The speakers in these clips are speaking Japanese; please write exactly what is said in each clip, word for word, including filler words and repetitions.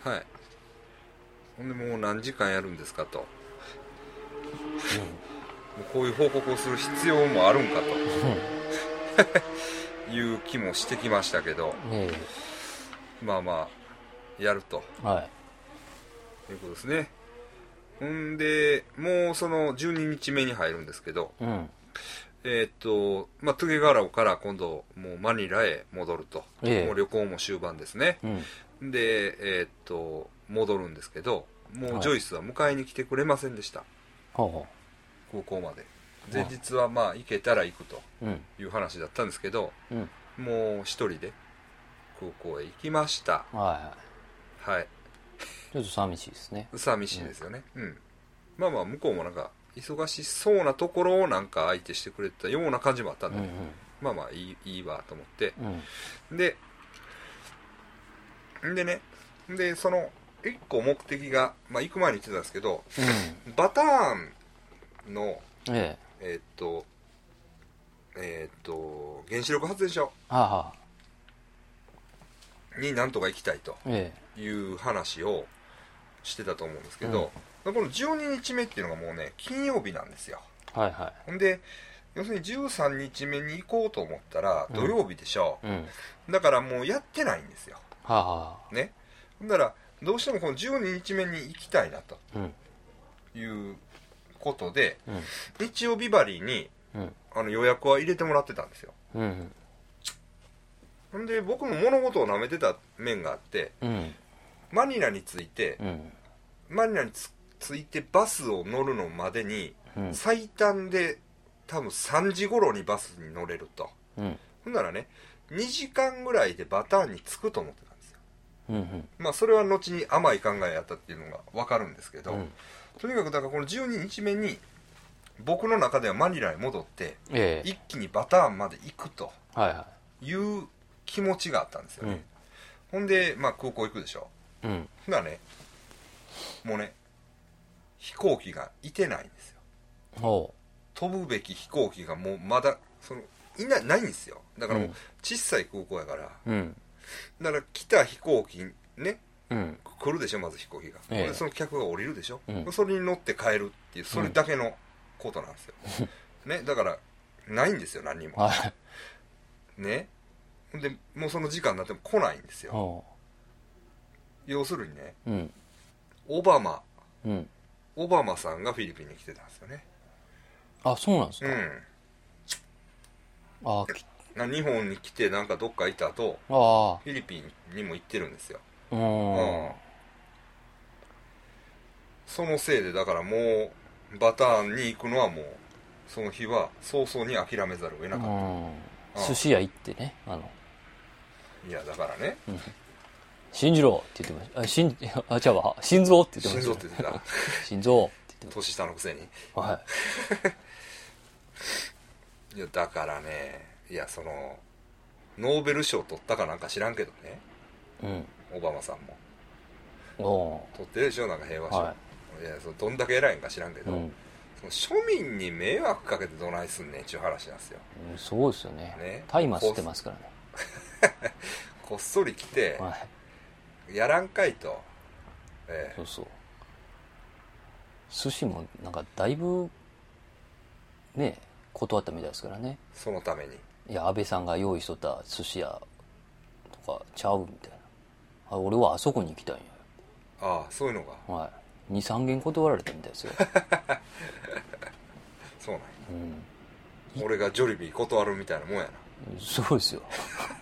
はい。ほんでもう何時間やるんですかと、うん、もうこういう報告をする必要もあるんかという気もしてきましたけど、えー、まあまあやると、はい、いうことですね。ほんでもうそのじゅうににちめに入るんですけど、うん、えー、っとまあトゥゲガラオから今度もうマニラへ戻ると、えー、もう旅行も終盤ですね、うん、でえー、っと戻るんですけど、もうジョイスは迎えに来てくれませんでした、はい、空港まで。前日はまあ行けたら行くという話だったんですけど、うん、もう一人で空港へ行きました。はいはい、はい、 ちょっと寂しいですね。 寂しいですよね、うん、うん、まあまあ向こうもなんか忙しそうなところをなんか相手してくれたような感じもあったんで、うんうん、まあまあいい、いいわと思って、うん、ででね、でその一個目的が、まあ行く前に言ってたんですけど、うん、バターンのえええー、っとえー、っと原子力発電所になんとか行きたいという話をしてたと思うんですけど、うん、このじゅうににちめっていうのがもうね金曜日なんですよ。はいはい。で要するにじゅうさんにちめに行こうと思ったら土曜日でしょ、うんうん、だからもうやってないんですよ、はあはあ、ね。だからどうしてもこのじゅうににちめに行きたいなと、うん、いうことで、うん、日曜日バリーに、うん、あの予約は入れてもらってたんですよ、うんうん、んで僕も物事を舐めてた面があって、うん、マニラに着いて、うん、マニラに着いてバスを乗るのまでに、うん、最短で多分さんじ頃にバスに乗れると、うん、ほんならねにじかんぐらいでバターンに着くと思ってたんですよ、うんうん、まあそれは後に甘い考えやったっていうのが分かるんですけど、うん、とにかくだからこのじゅうににちめに僕の中ではマニラに戻って、えー、一気にバターンまで行くという気持ちがあったんですよね、うん、ほんで、まあ、空港行くでしょ、うん、ほんならねもうね飛行機がいてないんですよ。飛ぶべき飛行機がもうまだそのいな、ないんですよ。だからもう小さい空港やから、うん、だから来た飛行機ね、うん、来るでしょまず飛行機が、ええ、その客が降りるでしょ、うん、それに乗って帰るっていうそれだけのことなんですよ、うん、ね、だからないんですよ何にも、はい、ね。でもうその時間になっても来ないんですよ。要するにね、うん、オバマ、うん、オバマさんがフィリピンに来てたんですよね。 あ、そうなんですか。うん、 あ日本に来てなんかどっか行った後あフィリピンにも行ってるんですよ。うん、そのせいでだからもうバターンに行くのはもうその日は早々に諦めざるを得なかった。 寿司屋行ってね、あのいやだからね、うん、 信じろって言ってました。あ、しんあちゃうわ心臓って言ってました、 心臓って言ってた心臓って言ってました。 年下のくせにはいいやだからね、いやそのノーベル賞取ったかなんか知らんけどね、うん、オバマさんも取ってるでしょなんか平和賞、はい、いやそのどんだけ偉いんか知らんけど、うん、その庶民に迷惑かけてどないすんねんっていう話なんですよ、 うん、そうですよね。大麻吸ってますからねこっそり来て、はい、やらんかいと、 ええ、そうそう。寿司もなんかだいぶね断ったみたいですからね。 そのためにいや安倍さんが用意しとった寿司屋とかちゃうみたいな。あ俺はあそこに行きたいんや。 ああそういうのがはい に,さん 軒断られたみたいですよそうなんや、うん、俺がジョリビー断るみたいなもんやな。 そうですよ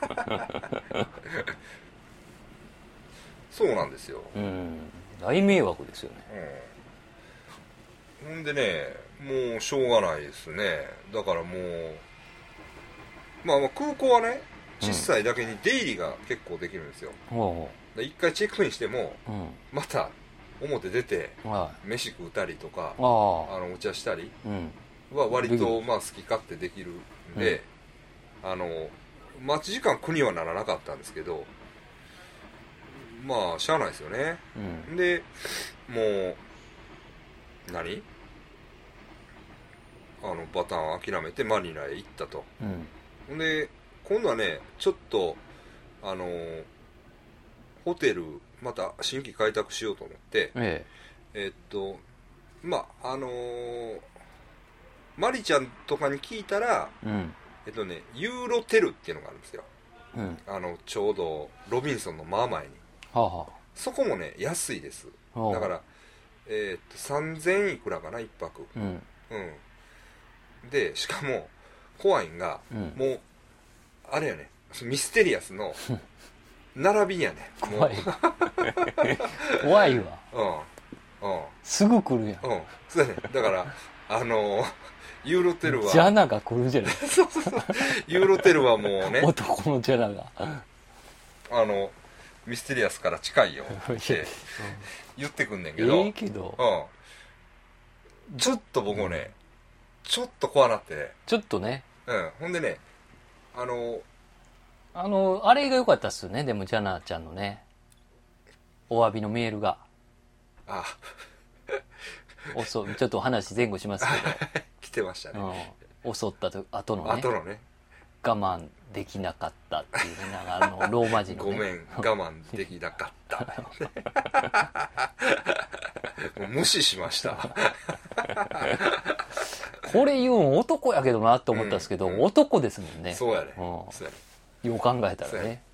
そうなんですよ、 うん、大迷惑ですよね、 うん、ほんでねもうしょうがないですね。だからもうまあまあ空港はね小さいだけに出入りが結構できるんですよ、うん、一回チェックインしても、うん、また表出て飯食うたりとか、あのお茶したりは割とまあ好き勝手できるんで、うん、あの待ち時間苦にはならなかったんですけどまあしゃあないですよね、うん、でもう何あのバターン諦めてマニラへ行ったと、うん、で今度はねちょっとあのホホテルまた新規開拓しようと思って、えええー、っとまああのー、マリちゃんとかに聞いたら、うん、えっとねユーロテルっていうのがあるんですよ、うん、あのちょうどロビンソンの真前に、はあはあ、そこもね安いです、はあ、だからえー、っとさんぜんいくらかないっぱく、うん、うん、でしかも怖いんが、うん、もうあれやねミステリアスの並びやね怖い怖いわ、うんうん、すぐ来るやん、 うん、そうやねだからあのユーロテルはジャナが来るんじゃないそうそうそうユーロテルはもうね男のジャナがあのミステリアスから近いよって言ってくんねんけど、 ええけど、 うん、ちょっと僕もね、うん、ちょっと怖なってちょっとね、 うん、ほんでねあのあのあれが良かったっすよね。でもジャナちゃんのねお詫びのメールがあおそちょっと話前後しますけど来てましたね、 うん、襲った後のね後のね我慢できなかったっていうねなんかあのローマ字の、ね、 ごめん我慢できなかったもう無視しましたこれ言うん男やけどなって思ったんですけど、うんうん、男ですもんね。 そうやね、うん、そうやねよう考えたらね。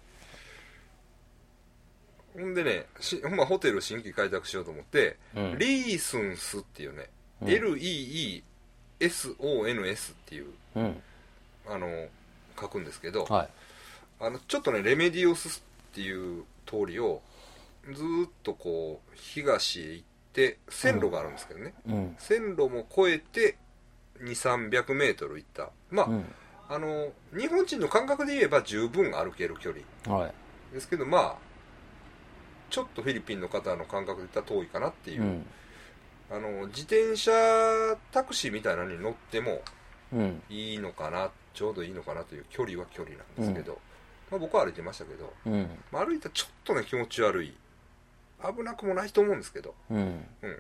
ほんでねし、まあ、ホテル新規開拓しようと思って、うん、リースンスっていうね、うん、エルイーイーエスオーエヌエス っていう、うん、あの書くんですけど、はい、あのちょっとねレメディオスっていう通りをずっとこう東へ行って線路があるんですけどね、うん、線路も越えてにせんさんびゃくメートル行ったまあ、うん、あの日本人の感覚で言えば十分歩ける距離、はい、ですけどまあちょっとフィリピンの方の感覚で言ったら遠いかなっていう、うん、あの自転車タクシーみたいなのに乗ってもいいのかな、うん、ちょうどいいのかなという距離は距離なんですけど、うんまあ、僕は歩いてましたけど、うんまあ、歩いたらちょっとね気持ち悪い危なくもないと思うんですけど、うんうん、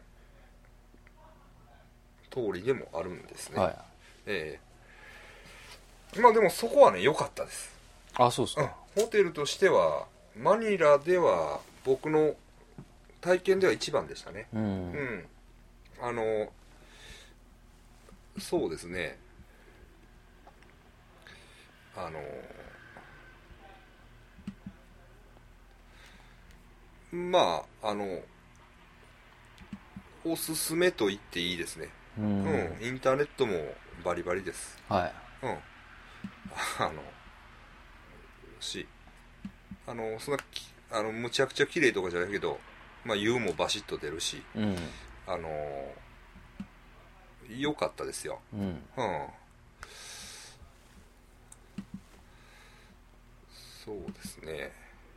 通りでもあるんですね、はいえー、まあでもそこはね良かったです。 あ、そうですか、 うん、ホテルとしてはマニラでは僕の体験では一番でしたね、うん、うん、あのそうですねあのまああのおすすめと言っていいですね、うん、うん、インターネットもバリバリです、はい、うん、あのしあのそんなあのむちゃくちゃ綺麗とかじゃないけど、まあ、湯もバシッと出るし、うん、あの良かったですよ、うん、うん、そうですね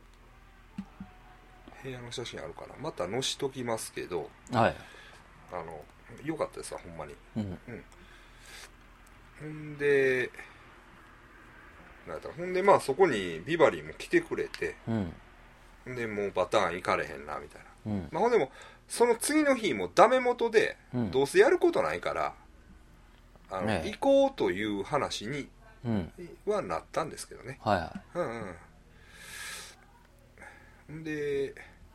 部屋の写真あるかなまた載しときますけど、はい、あの良かったですわほんまに、うんうん、ほんでなんやったらほんでまあそこにビバリーも来てくれて、うん、でもうバターン行かれへんなみたいな、うんまあ、ほんでもその次の日もダメ元で、うん、どうせやることないからあの、ね、行こうという話に、うん、はなったんですけどね、はいはい、うんうん、で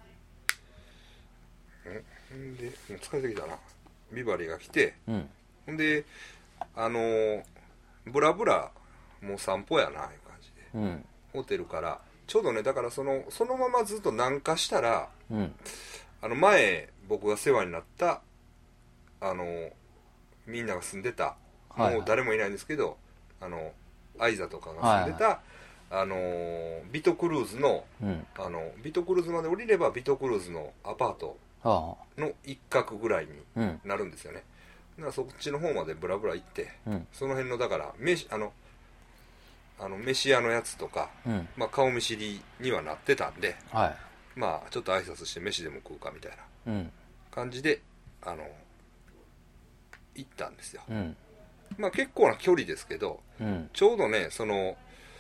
んでもう疲れてきたなビバリーが来て、うん、であのー、ブラブラもう散歩やないう感じで、うん、ホテルからちょうどねだからそのそのままずっと南下したら、うん、あの前僕が世話になったあのー、みんなが住んでた、はいはい、もう誰もいないんですけどあのアイザとかが住んでた、はいはい、あのー、ビトクルーズの、うん、あのビトクルーズまで降りればビトクルーズのアパートの一角ぐらいになるんですよね、うん、だからそっちの方までブラブラ行って、うん、その辺のだから飯あのあの飯屋のやつとか、うんまあ、顔見知りにはなってたんで、はい、まあちょっと挨拶して飯でも食うかみたいな感じで、うん、あの行ったんですよ、うん、まあ結構な距離ですけど、うん、ちょうどねその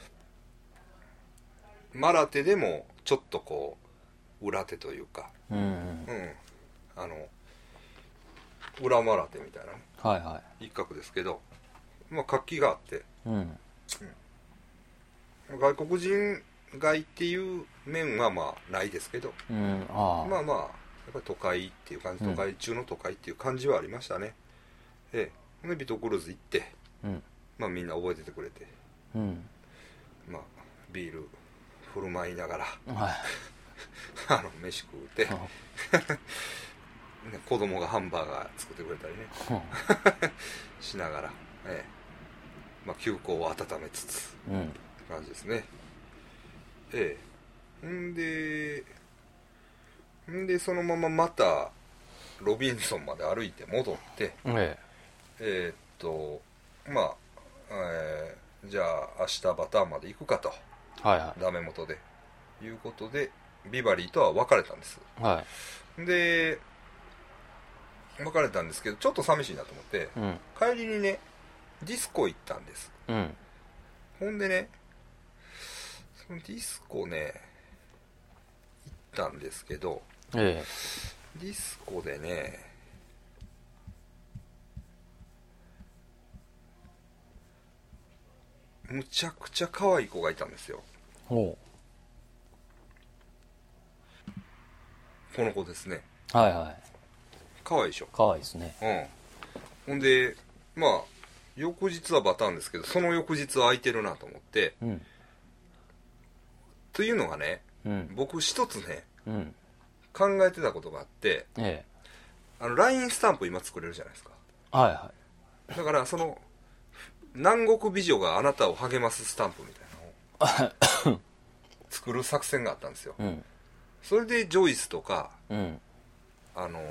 マラテでもちょっとこう裏手というか、うんうんうん、あの裏マラテみたいな、ねはいはい、一角ですけど、まあ、活気があって、うんうん、外国人街っていう面はまあないですけど、 うん、あまあまあやっぱり都会っていう感じ、都会中の都会っていう感じはありましたね。ええ、でビトクルーズ行って、うん、まあみんな覚えててくれて、うん、まあビール振る舞いながら、はい、あの飯食うて子供がハンバーガー作ってくれたりねしながら、ええ、まあ、休校を温めつつ、うん、って感じですね。ええ、んでんでそのまままたロビンソンまで歩いて戻って、えええー、っとまあ、えー、じゃあ明日バターンまで行くかと、はいはい、ダメ元でいうことでビバリーとは別れたんです、はい、で別れたんですけどちょっと寂しいなと思って、うん、帰りにねディスコ行ったんです、うん、ほんでねそのディスコね行ったんですけど、ええ、ディスコでねむちゃくちゃ可愛い子がいたんですよ。ほう、この子ですね。はいはい。可愛いでしょ。 可愛いですね。 うん。ほんでまあ翌日はバターンですけどその翌日は空いてるなと思って、うん、というのがね、うん、僕一つね、うん、考えてたことがあって、ええ、あの ライン スタンプ今作れるじゃないですか。はいはい。だからその南国美女があなたを励ますスタンプみたいなのを作る作戦があったんですよ、うん、それでジョイスとか、うん、あの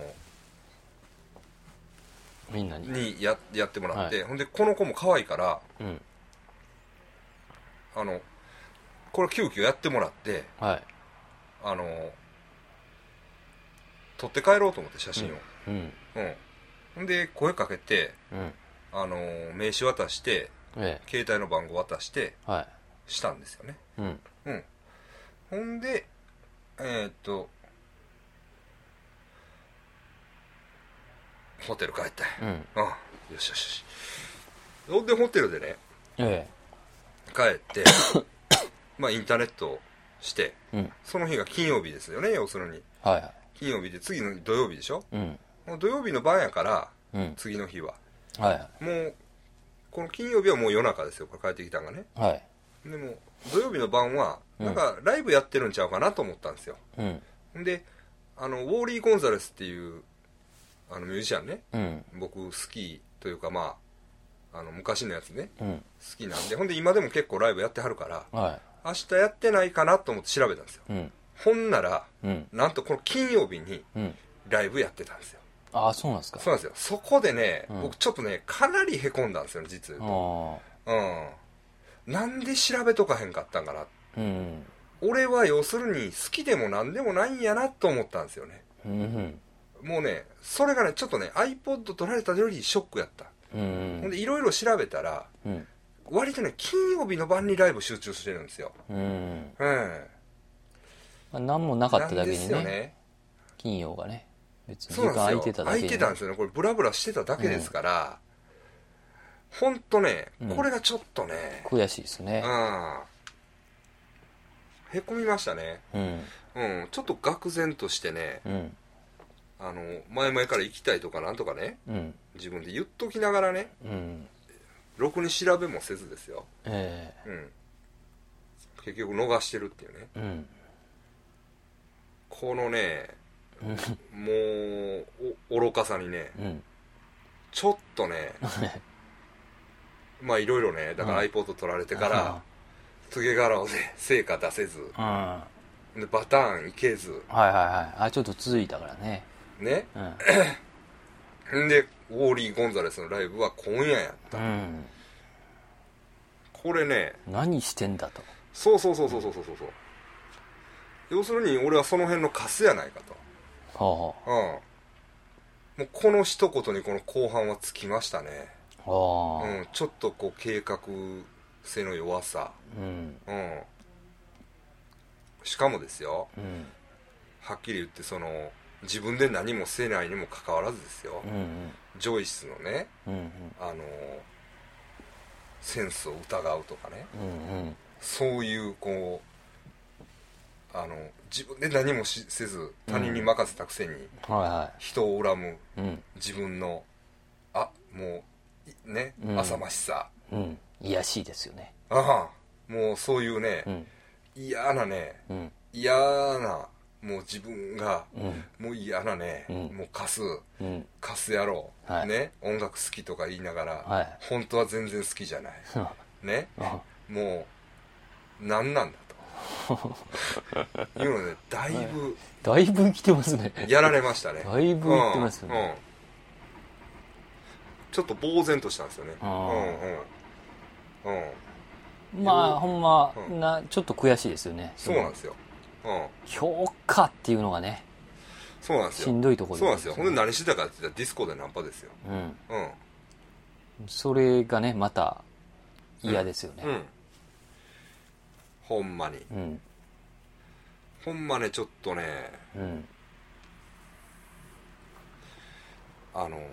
みんなにに や, やってもらって、はい、ほんでこの子も可愛いから、うん、あのこれ急遽やってもらって、はい、あの撮って帰ろうと思って写真を、うんうんうん、ほんで声かけて、うん、あの名刺渡して、ええ、携帯の番号渡して、はい、したんですよね、うんうん、ほんでえー、っとホテル帰って、うん、ああよしよしよし。ほんでホテルでね、ええ、帰ってまあインターネットをして、うん、その日が金曜日ですよね、要するに、はいはい、金曜日で次の土曜日でしょ、うん、もう土曜日の晩やから、うん、次の日は、はいはい、もうこの金曜日はもう夜中ですよ、これ帰ってきたんがね、はい、でも土曜日の晩はなんかライブやってるんちゃうかなと思ったんですよ、うん、であのウォーリー・ゴンザレスっていうあのミュージシャンね、うん、僕好きというかまああの昔のやつね、うん、好きなんで、ほんで今でも結構ライブやってはるから、はい、明日やってないかなと思って調べたんですよ、うん、ほんなら、うん、なんとこの金曜日にライブやってたんですよ、 うん、ああそうなんですか。 そうなんですよ。そこでね、うん、僕ちょっとねかなりへこんだんですよね、実は言うと、うん、なんで調べとかへんかったんかな、うん、俺は要するに好きでもなんでもないんやなと思ったんですよね、うん、もうねそれがねちょっとね iPod 取られたよりショックやった、うん、ほんでいろいろ調べたら、うん、割とね金曜日の晩にライブ集中してるんですよ、うんうんまあ、何もなかっただけに ね, ですよね金曜がね別に時間空いてただけに、 ね、空いてたんですよね、これブラブラしてただけですから、うん、ほんとねこれがちょっとね、 うん、悔しいですね、うん、 へこみましたね、うんうん、ちょっと愕然としてね、うん、あの前々から行きたいとかなんとかね、うん、自分で言っときながらね、うん、ろくに調べもせずですよ、えーうん、結局逃してるっていうね、うん、このねもう愚かさにね、うん、ちょっとねまあいろいろねだから iPod 取られてから、トゲガラをで成果出せず、うん、でバターンいけず、 はいはいはいあちょっと続いたからねね、うん、でウォーリー・ゴンザレスのライブは今夜やった、うん、これね何してんだと、 そうそうそうそうそうそうそう、要するに俺はその辺のカスやないかと、はあ、うん、もうこの一言にこの後半はつきましたね、はあ、うん、ちょっとこう計画性の弱さ、うんうん、しかもですよ、うん、はっきり言ってその自分で何もせないにもかかわらずですよ、うんうん、ジョイスのね、うんうん、あのセンスを疑うとかね、うんうん、そういうこあの自分で何もしせず他人に任せたくせに、 うんはいはい、 人を恨む、 うん、 自分のあもうね、 うん、 浅ましさ、 うん、卑しいですよね。 ああもうそういうね、 うん、 嫌なね、 うん、 嫌なもう自分が、 うん、 もう嫌なね、うん、もうカス、うん、カス野郎、はい、ね、音楽好きとか言いながら、はい、本当は全然好きじゃないねもう何なんだというのでだいぶ、 はい、だいぶ来てますね。 やられましたね。 だいぶ来てますよね、うんうん、 ちょっと呆然としたんですよね。うんうんうん、まあほんま、うん、なちょっと悔しいですよね。 そうなんですよ、 うん、評価っていうのがね、 そうなんですよ、 しんどいところそうなんですよ。ほんで何してたかって言ったらディスコでナンパですよ。 うん、うん、それがねまた嫌ですよね、うんうん、 ほんまに、うん、ほんまねちょっとね、うん、あの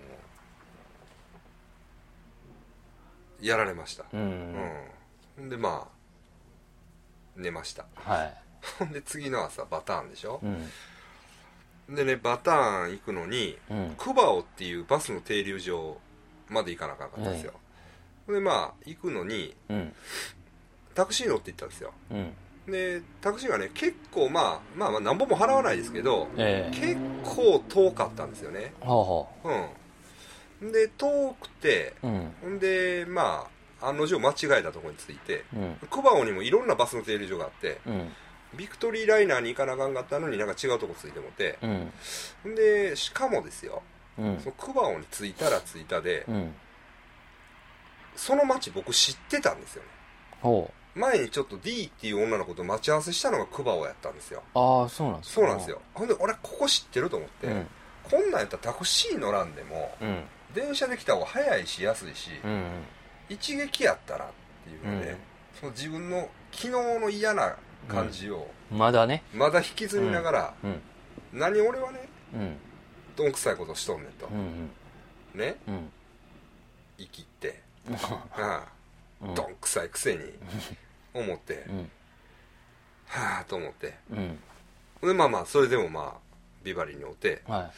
やられました。うん、うん、でまあ寝ました。はい。ほんで次の朝バターンでしょ。うん、でねバターン行くのに、うん、クバオっていうバスの停留場まで行かなあかんかったんですよ。うん、でまあ行くのに、うん、タクシー乗って行ったんですよ。うん、でタクシーがね結構まあまあまあ何本も払わないですけど、えー、結構遠かったんですよね。はあはあ、うん。で遠くて、うん、でまあ案の定間違えたところに着いて、うん、クバオにもいろんなバスの停留所があって、うん、ビクトリーライナーに行かなあかんかったのになんか違うとこ着いてもて、うん、でしかもですよ、うん、そのクバオに着いたら着いたで、うん、その街僕知ってたんですよね。ほう。前にちょっと D っていう女の子と待ち合わせしたのがクバオやったんですよ。 ああそうなんですか。 そうなんですよ。ほんで俺ここ知ってると思って、うん、こんなんやったらタクシー乗らんでも、うん、電車で来た方が早いし安いし、うんうん、一撃やったらっていうので、うん、その自分の昨日の嫌な感じを、 うん、まだねまだ引きずりながら、うんうん、何俺はね、うん、どんくさいことしとんねんと、うんうん、ね、うん、生きってああ、うん、どんくさいくせに思って、うん、はあと思って、うん、でまあまあそれでもまあビバリーにおって、はい、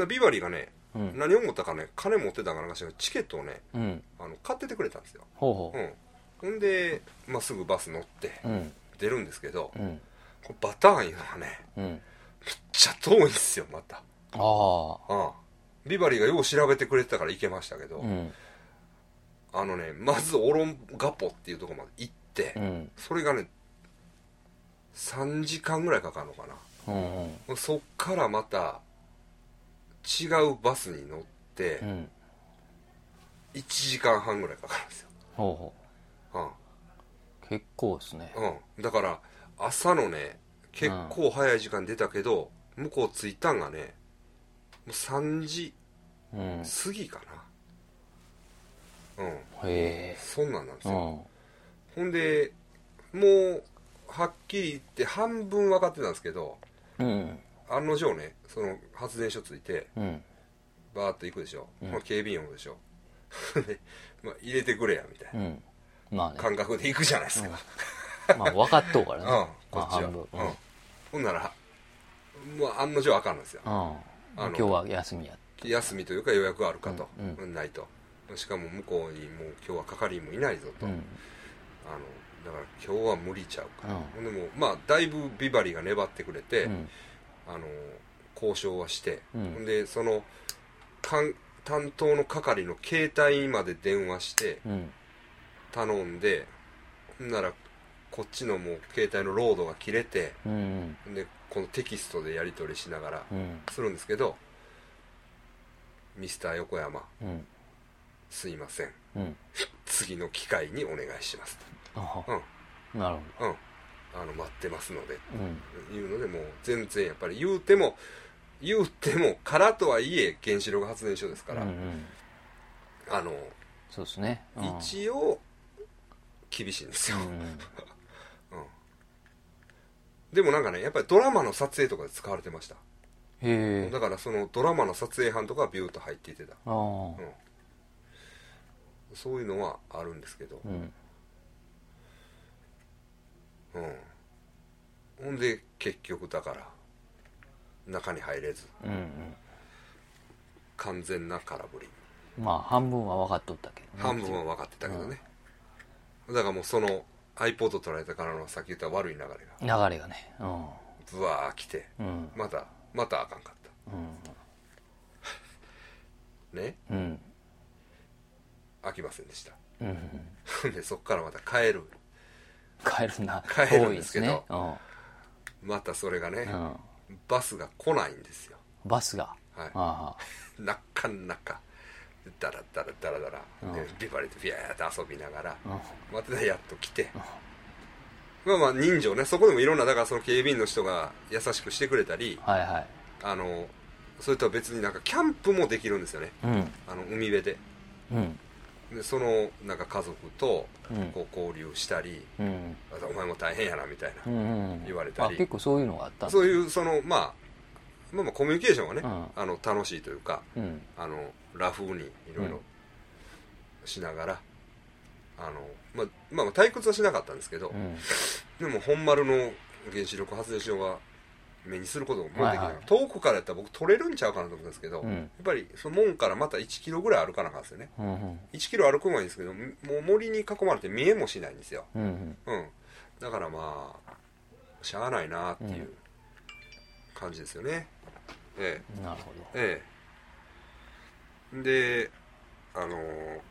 ビバリーがね、うん、何を思ったかね、金持ってたかなんかしらチケットをね、うん、あの買っててくれたんですよ。ほうほう、うん、ほんで、まあ、すぐバス乗って出るんですけど、うん、こバターンいうのはね、うん、めっちゃ遠いんですよまた。ああ、ああビバリーがよう調べてくれてたから行けましたけど、うん、あのねまずオロンガポっていうところまで行って、うん、それがねさんじかんぐらいかかるのかな、うんうん、そっからまた違うバスに乗って、うん、いちじかんはんぐらいかかるんですよ。ほうほう、うん、 結構ですね。 うん、だから朝のね結構早い時間出たけど、うん、向こう着いたんがねもうさんじ過ぎかな、うん、へえそんなんなんですよ、うん、ほんでもうはっきり言って半分分かってたんですけど、うん、案の定ねその発電所着いて、うん、バーッと行くでしょ、うん、警備員おるでしょで、まあ、入れてくれやみたいな、うんまあね、感覚で行くじゃないですか、 うん、まあ分かっとうからね、うん、 こっちは、うん、ほんならもう案の定あかんのですよ、うん、 あの今日は休みや休みというか予約あるかと、うんうん、ないと、しかも向こうにもう今日は係員もいないぞと、うん、あのだから今日は無理ちゃうから、うん、でもまあだいぶビバリーが粘ってくれて、うん、あの交渉はして、うん、でその担当の係の携帯まで電話して頼んで、ほ、うん、んならこっちのもう携帯のロードが切れて、うんうん、でこのテキストでやり取りしながらするんですけど、うん、ミスター横山、うん、すいません、うん、次の機会にお願いしますと、うん、なるほど、うん、あの待ってますので、うん、いうのでもう全然やっぱり言うても言うてもからとはいえ原子力発電所ですから、うんうん、あのそうですね、 うん、一応厳しいんですよ、うんうんうん、でもなんかねやっぱりドラマの撮影とかで使われてました。へえ。だからそのドラマの撮影班とかはビューッと入っていてた、あ、うん、そういうのはあるんですけど、うん、うん、 ほんで結局だから中に入れず、うんうん、完全な空振り。 まあ半分は分かっとったけど、 ね、半分は分かってたけどね、うん、だからもうその iPod 取られたからのさっき言った悪い流れが流れがね、うん、 ブワー来て、うん、またまたあかんかった、うん、ね、うん、飽きませんでした、うん、でそっからまた帰る帰るな帰るんですけど、ね、うん、またそれがね、うん、バスが来ないんですよ。 バスが、 はい、あなかなかダラダラダラダラ、うん、でビバリーでビャーって遊びながら、うん、またやっと来て、うん、まあまあ人情ね、そこでもいろんなだからその警備員の人が優しくしてくれたり、はいはい、あのそれとは別になんかキャンプもできるんですよね、うん、あの海辺で、うん、でそのなんか家族とこう交流したり、うん、お前も大変やなみたいな、うんうん、言われたり、 あ結構そういうのがあったんです、そういうそのまあまあ、まあコミュニケーションはね、うん、あの楽しいというか、うん、あのラフにいろいろしながら、うん、あのまあ、まあ退屈はしなかったんですけど、うん、でも本丸の原子力発電所は目にすることもできない、はいはい、遠くからやったら僕取れるんちゃうかなと思ったんですけど、うん、やっぱりその門からまたいちキロぐらい歩かなかったんですよね、うんうん、いちキロ歩くのはいいんですけどもう森に囲まれて見えもしないんですよ、うんうんうん、だからまあしゃあないなっていう感じですよね、ええ、 なるほど、 ええ、であのー、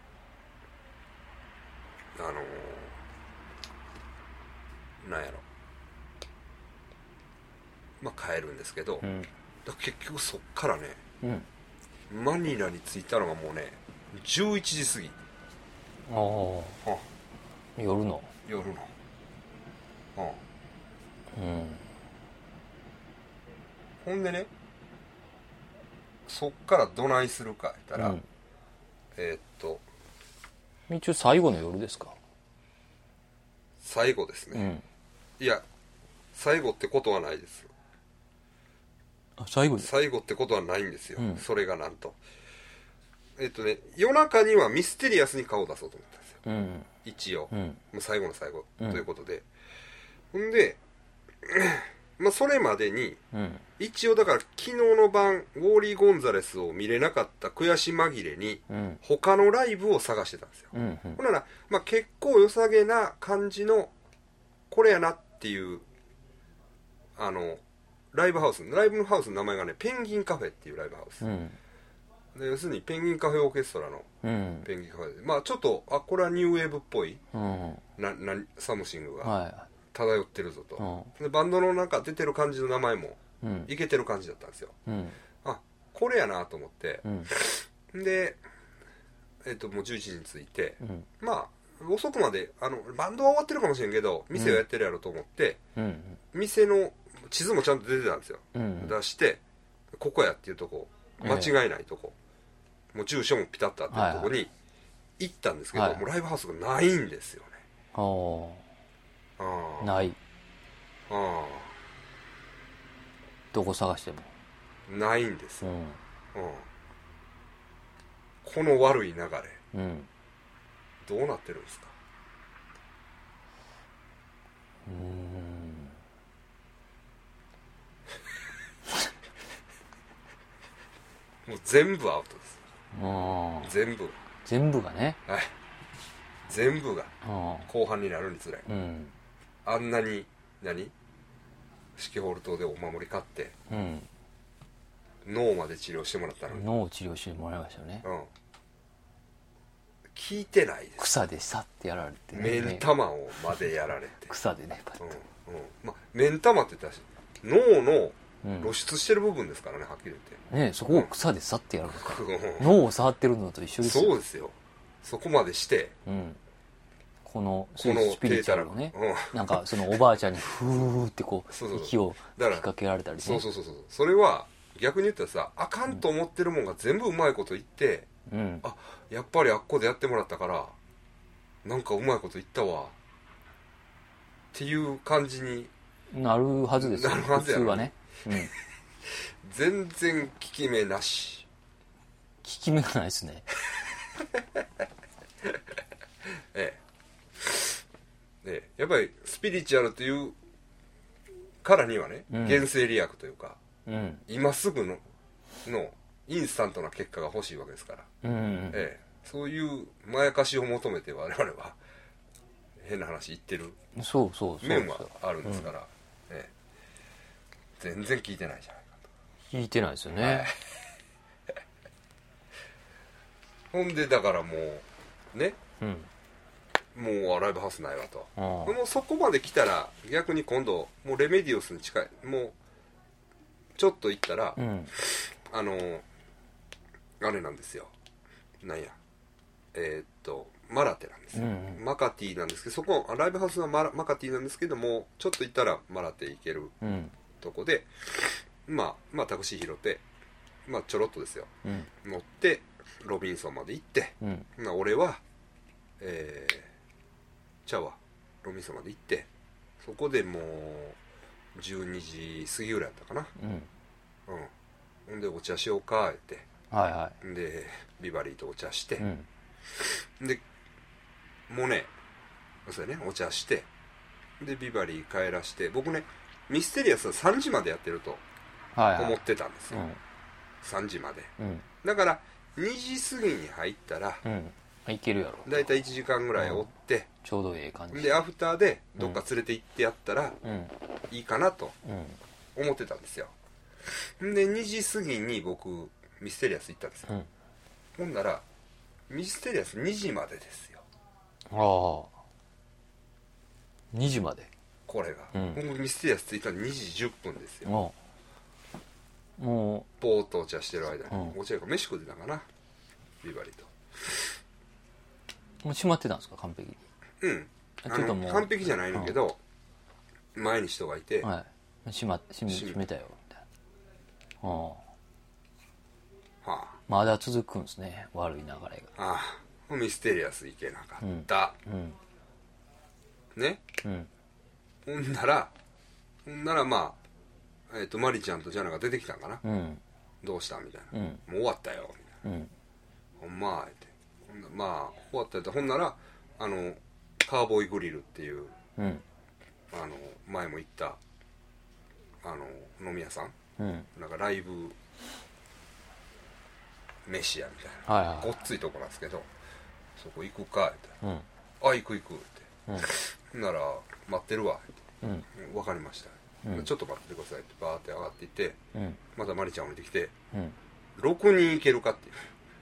あのー、なんやろまあ帰るんですけど、うん、だ結局そっからね、うん、マニラに着いたのがもうねじゅういちじ過ぎ。 ああ、夜の夜の、ああ、うん、ほんでねそっからどないするか言ったら、うん、えー、っと一応最後の夜ですか。 最後ですね、うん、いや最後ってことはないです。 あ最後で最後ってことはないんですよ、うん、それがなんとえー、っとね夜中にはミステリアスに顔を出そうと思ったんですよ、うん、一応、うん、もう最後の最後、うん、ということでほんでまあそれまでに、うん、一応だから昨日の晩ウォーリー・ゴンザレスを見れなかった悔し紛れに、うん、他のライブを探してたんですよ、うんうん、ほんなら、まあ、結構良さげな感じのこれやなっていうあのライブハウスライブハウスの名前がねペンギンカフェっていうライブハウス、うん、で要するにペンギンカフェオーケストラのペンギンカフェで、まあちょっとあこれはニューウェーブっぽい、うん、ななサムシングが、はい漂ってるぞと、うん、でバンドのなんか出てる感じの名前もいけてる感じだったんですよ、うん、あこれやなと思って、うん、で、えっともうじゅういちじに着いて、うん、まあ遅くまであのバンドは終わってるかもしれんけど店をやってるやろと思って、うん、店の地図もちゃんと出てたんですよ、うん、出してここやっていうとこ間違いないとこ、えー、もう住所もピタッとあってるとこに行ったんですけど、はいはい、もうライブハウスがないんですよね。 ああないああどこ探してもないんですよ、うんうん、この悪い流れ、うん、どうなってるんですか。うーんもう全部アウトです。あ全部全部がね、 はい、全部が後半になるにつれ、うん、あんなに何四季ホール島でお守り買って、うん、脳まで治療してもらったのに脳を治療してもらいましたよね、うん、 聞いてないです。 草でさってやられて、 ね、目ん玉をまでやられて草でねパッと、うんうんま、目ん玉って言ったし脳の露出してる部分ですからね、はっきり言ってね、そこを草でさってやるんですから、うん、脳を触ってるのと一緒ですよ。 そうですよ。そこまでして、うん、 このスピリチュアルをね、うん、なんかそのおばあちゃんにフーってこうそうそうそう息を吹きかけられたりね。 そうそうそうそう。それは逆に言ったらさ、あかんと思ってるもんが全部うまいこと言って、うん、あやっぱりあっこでやってもらったからなんかうまいこと言ったわっていう感じになるはずですよ。なるはずや、ね、普通はね、うん、 全然効き目なし。 効き目がないですね。 ええ、ええ、やっぱりスピリチュアルというからにはね、 うん原生利益というか、 うん、 今すぐののインスタントな結果が欲しいわけですから、 うんうん、 ええ、そういうまやかしを求めて我々は変な話言ってるそうそうそう面はあるんですから、うん、ええ、全然聞いてないじゃないかと聞いてないですよね、はい、 ほんでだからもうね、 うん、 もうライブハウスないわと、もうそこまで来たら逆に今度もうレメディオスに近い、もうちょっと行ったら、うん、あのあれなんですよ、なんやえー、っとマラテなんですよ、うんうん、マカティなんですけど、そこライブハウスはマラマカティなんですけども、ちょっと行ったらマラテ行けるとこで、うん、まあまあタクシー拾って、まあちょろっとですよ、うん、乗ってロビンソンまで行って、うん、まあ俺はえー、チャワロビンソンまで行って、そこでもうじゅうにじ過ぎぐらいだったかな、うんうん、ほんでお茶しようかって、はいはい、でビバリーとお茶して、うん、でもうねそうやね、お茶してでビバリー帰らして、僕ねミステリアスはさんじまでやってると思ってたんですよ、はいはい、うん、さんじまで、うん、だからにじ過ぎに入ったら、うん、 いけるやろ、 だいたいいちじかんぐらいおって、うん、 ちょうどいい感じでアフターでどっか連れて行ってやったらいいかなと思ってたんですよ。でにじ過ぎに僕ミステリアス行ったんですよ、うん、ほんならミステリアスにじまでですよ。 ああにじまでこれが、うん、僕ミステリアス着いたのにじじゅっぷんですよ。もうぼーっとお茶してる間に、うん、お茶が飯食ってたかな、ビバリーと。 もう閉まってたんですか、完璧に。 うん、あのもう完璧じゃないんだけど、うん、前に人がいて、 はい、閉, ま閉, め閉めたよみたいな、はあ、はあ、まだ続くんですね、悪い流れが。 ああ、ミステリアス行けなかった、うんうん、ね、うん、ほんならほんならまあ、えー、とマリちゃんとジャナが出てきたんかな、うん、どうしたみたいな、うん、もう終わったよみたいな、うん、ほんまーって、まあ終わったやつ、ほんならあのカーボーイグリルっていう、うん、あの前も行ったあの飲み屋さん、うん、なんかライブ飯屋みたいな、はいはい、ごっついとこなんですけど、そこ行くかって、うん、あ行く行くって、うん、なら待ってるわって、うん、分かりました、うん、ちょっと待ってくださいってバーって上がっていって、うん、またマリちゃん降りてきて、うん、ろくにん行けるかっていう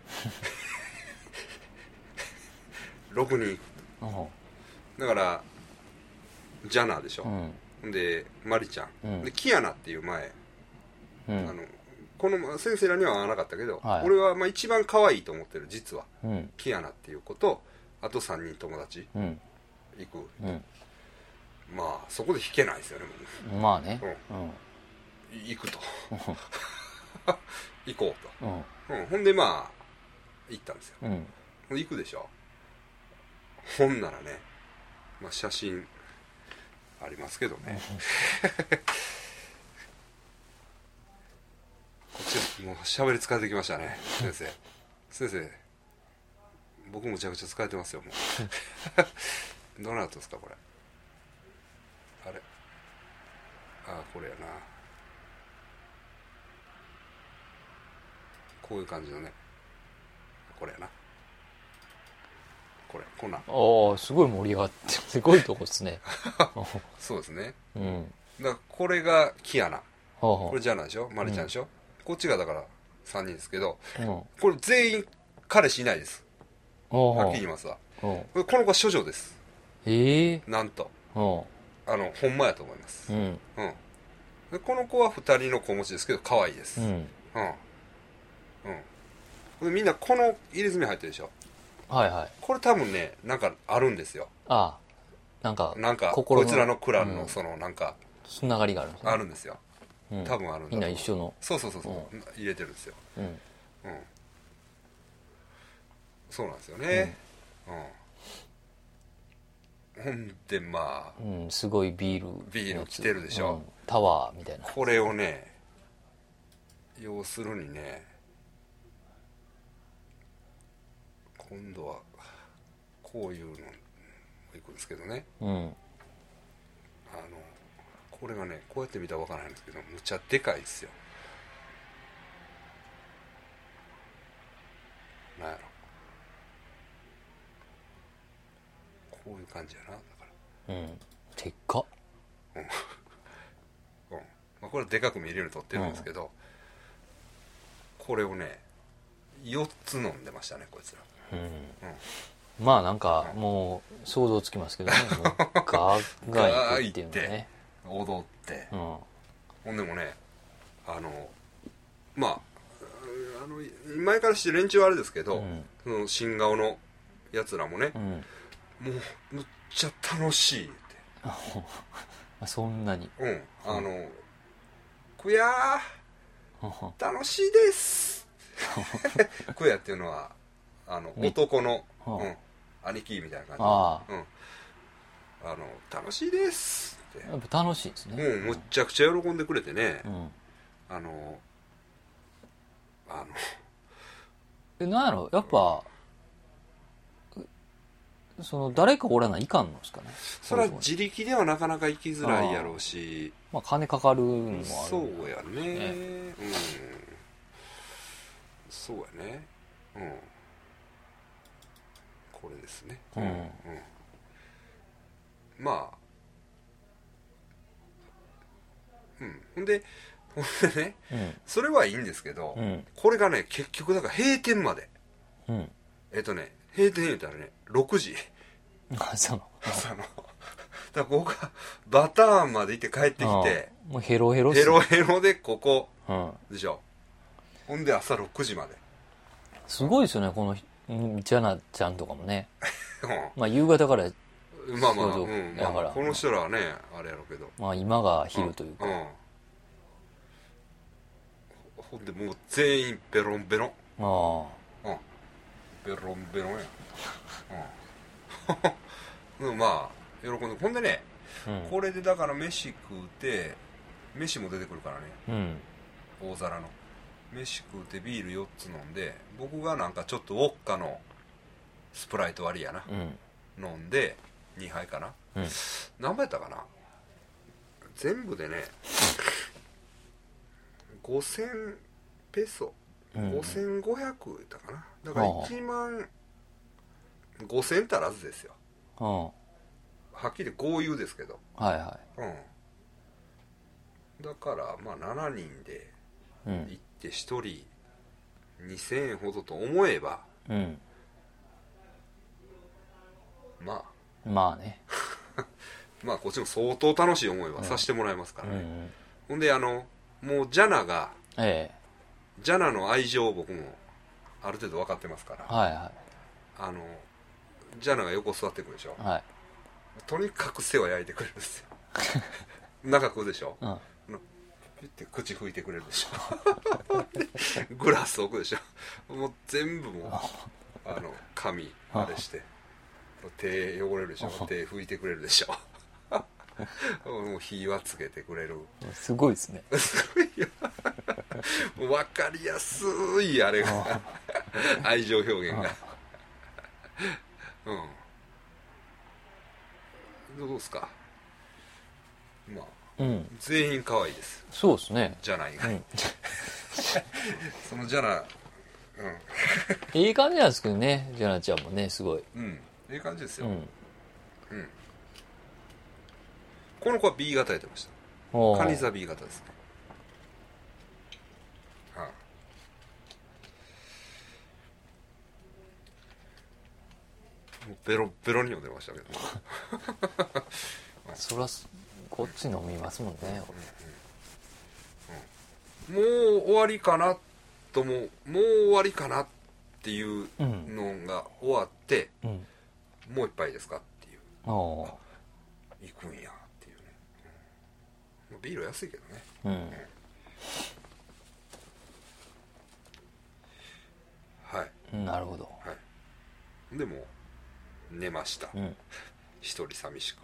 ろくにんだからジャナーでしょ、うん、でマリちゃん、うん、でキアナっていう前、うん、あのこの先生らには会わなかったけど、はい、俺はまあ一番可愛いと思ってる実は、うん、キアナっていう子とあとさんにん友達、うん、行く、うん、まあそこで弾けないですよね、 もうまあね、 うんうん、行くと行こうと、うんうん、ほんでまあ行ったんですよ、うん、行くでしょ、ほんならね、まあ、写真ありますけどねこっちもう喋り疲れてきましたね、先生先生僕むちゃくちゃ疲れてますよもうどうなったんですかこれ、あれ、ああこれやな、こういう感じのね、これやな、これこんなん、 ああすごい盛り上がってすごいとこですねそうですね、うん、だからこれがキアナ、はあはあ、これジャナでしょ、マリちゃんでしょ、うん、こっちがだからさんにんですけど、うん、これ全員彼氏いないです、はあはあ、はっきり言いますわ、はあ、この子は処女です、ええー、なんと、はあ、あのほんまやと思います、うんうん、でこの子はふたりの子持ちですけど可愛いです、うんうんうん、みんなこの入れ墨入ってるでしょ、はいはい、これ多分ねなんかあるんですよ、ああなんかなんかこいつらのクランのそのなんかつながりがあるんですね、 あるんですよ、うん、多分あるんだと思う、 みんな一緒の、 そうそうそうそう、うん、入れてるんですよ、うんうん、そうなんですよね、うんうん、ほんでまあ、 うん、すごいビールビール来てるでしょ、うん、 タワーみたいな、 これをね要するにね今度はこういうのいくんですけどね、うん、あのこれがねこうやって見たら分からないんですけどむちゃでかいですよ。なんやろこういう感じやなだからうんでっかうん、うんまあ、これでかく見えるように撮ってるんですけど、うん、これをねよっつ飲んでましたねこいつら、うんうん、 まあなんかもう想像つきますけどねもうガーガーいくっていうのね踊って、うん、ほんでもねあのまああの前からして連中はあれですけど、うん、その新顔のやつらもね、うん、もうむっちゃ楽しいってそんなにうんあの、うん、くやー楽しいですくやっていうのはあの男の、うん、兄貴みたいな感じあ、うん、あの楽しいですってやっぱ楽しいですねうんむっちゃくちゃ喜んでくれてね、うん、あのあのえなんやろやっぱその誰かおらないかんのですかねそれは自力ではなかなか行きづらいやろうしまあ金かかるのもあるそうやね、ね、うんそうやねうんこれですねうん、うん、まあうんほんでほんでね、うん、それはいいんですけど、うん、これがね結局だから閉店まで、うん、えっとね閉店言うたらねろくじ朝の朝のだから僕がバターンまで行って帰ってきてもうヘロヘロっす、ね、ヘロヘロでここ、うん、でしょほんで朝ろくじまですごいですよねこのジャナちゃんとかもね、うん、まあ夕方からまあまあ、うんまあ、この人らはねあれやろうけどまあ今が昼というか、うんうん、 ほんでもう全員ベロンベロンああ、うん、ベロンベロンやうん、まあ喜んでほんでね、うん、これでだから飯食うて飯も出てくるからね、うん、大皿の飯食うてビールよっつ飲んで僕がなんかちょっとウォッカのスプライト割りやな、うん、飲んでにはいかな、うん、何倍やったかな全部でねごせんペソ、うん、ごせんごひゃくやったかなだからいちまんごせん足らずですよ、うん、はっきり豪遊ですけどはいはい、うん、だからまあしちにんで行ってひとりにせんえんほどと思えば、うん、まあまあねまあこっちも相当楽しい思いはさせてもらいますからね、うんうん、ほんであのもうジャナが、ええ、ジャナの愛情を僕もある程度分かってますから、はいはい、あのジャナが横座ってくるでしょ、はい、とにかく背は焼いてくれるんですよ中食うでしょ、うん、ピュッて口拭いてくれるでしょグラス置くでしょもう全部もうあの髪あれして手汚れるでしょ手拭いてくれるでしょもう火はつけてくれるすごいですねすごいよ分かりやすいあれが愛情表現がうんどうですかまあ、うん、全員可愛いですそうですねジャナ以外、うん、そのジャナうんいい感じなんですけどねジャナちゃんもねすごいうんいい感じですよ、うんうん、この子は B 型やってましたカニザ B 型ですね、はあ、もうベロベロに飲んでましたけどそらこっち飲みますもんね、 うんうんうん、もう終わりかなとももう終わりかなっていうのが終わって、うん、もう一杯ですかっていう行くんやっていうね、うん、ビール安いけどね、うんうん、はいなるほど、はい、でも寝ました、うん、一人寂しく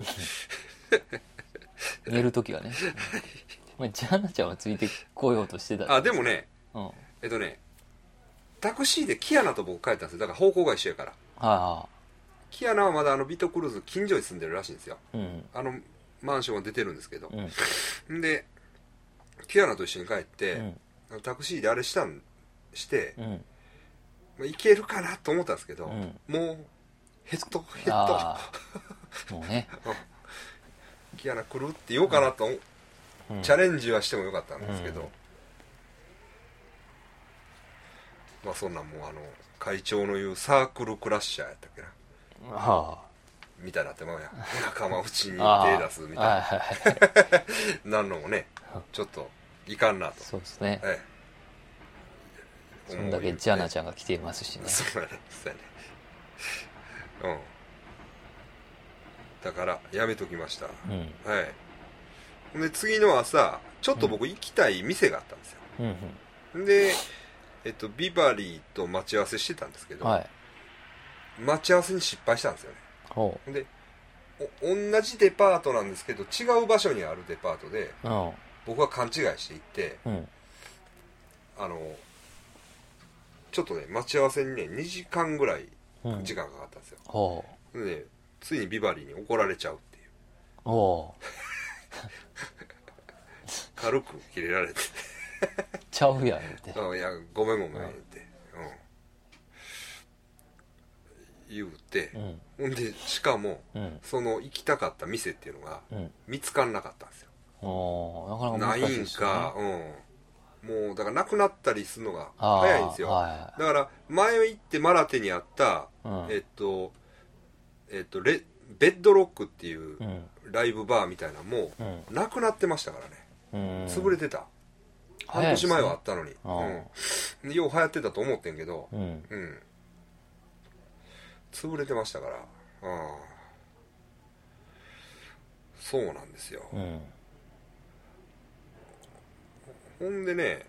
寝るときはねジャナちゃんはついてこようとしてたあでもね、うん、えっとねタクシーでキアナと僕帰ったんですよだから方向が一緒やから、はあ、キアナはまだあのビトクルーズ近所に住んでるらしいんですよ、うん、あのマンションが出てるんですけど、うん、でキアナと一緒に帰って、うん、タクシーであれしたんして、うんまあ、行けるかなと思ったんですけど、うん、もうヘッドヘッドもうねキアナ来るって言おうかなと、うん、チャレンジはしてもよかったんですけど、うん、まあそんなんもうあの会長の言うサークルクラッシャーやったっけな、はあ、みたいになってまうやん仲間内に手出すみたいななんのもねちょっといかんなと。 そうですね、ええ、そんだけジャナちゃんが来ていますしね。 そうやね、そうやね、うん、だからやめときました、うん、はい。で次の朝ちょっと僕行きたい店があったんですよ、うんうん、で、えっと、ビバリーと待ち合わせしてたんですけど、はい、待ち合わせに失敗したんですよね。ほうで同じデパートなんですけど違う場所にあるデパートで僕は勘違いして行って、うん、あのちょっとね待ち合わせにねにじかんぐらい時間かかったんですよ、うん、でついにビバリーに怒られちゃうっていう。お軽く切れられてちゃうやんって、 いやごめんごめんって、うん、言うて、ほ、うんでしかも、うん、その行きたかった店っていうのが見つからなかったんですよ、うん、なかなか難しいですよね。ないんか、うん、もうだからなくなったりするのが早いんですよ、はいはい、だから前行ってマラテにあった、うん、えっとえっとレベッドロックっていうライブバーみたいなのも、うん、なくなってましたからね、うん、潰れてた。半年前はあったのに、うん、よう流行ってたと思ってんけど、うん、うん、潰れてましたから、あそうなんですよ、うん、ほんでね、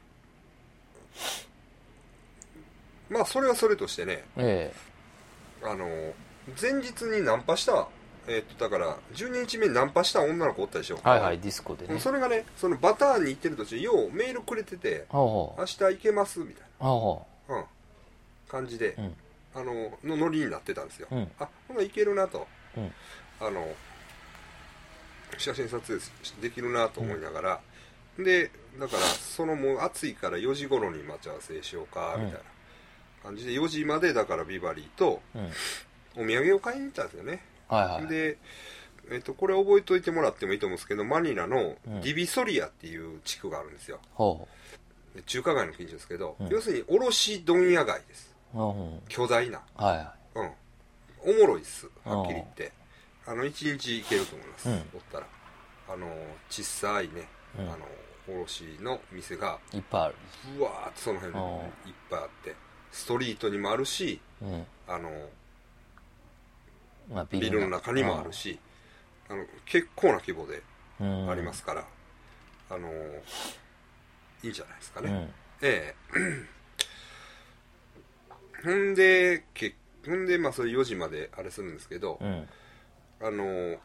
まあそれはそれとしてね、ええ、あの前日にナンパしたえー、っとだからじゅうににちめにナンパした女の子おったでしょ。 はいはい、ディスコでね。 それがねそのバターンに行ってる途中ようメールくれてて、明日行けますみたいな、うん、感じで、うん、あののノリになってたんですよ、うん、あほんなら行けるなと、うん、あの写真撮影できるなと思いながら、うん、でだからそのもう暑いからよじ頃に待ち合わせしようかみたいな感じでよじまでだからビバリーとお土産を買いに行ったんですよね、はいはい、で、えー、とこれ覚えておいてもらってもいいと思うんですけどマニラのディビソリアっていう地区があるんですよ、うん、中華街の近所ですけど、うん、要するに卸問屋街です、うん、巨大な、はいはい、うん、おもろいっすはっきり言ってあのいちにち行けると思います、うん、おったらあの小さいね、うん、あの卸の店がいっぱいある、 うわーってその辺にいっぱいあってストリートにもあるし、うん、あのまあ、ビ, ビルの中にもあるし、あの結構な規模でありますから、あのいいんじゃないですかね、うん、ええほんでけほんでまあそれよじまであれするんですけど、うん、あの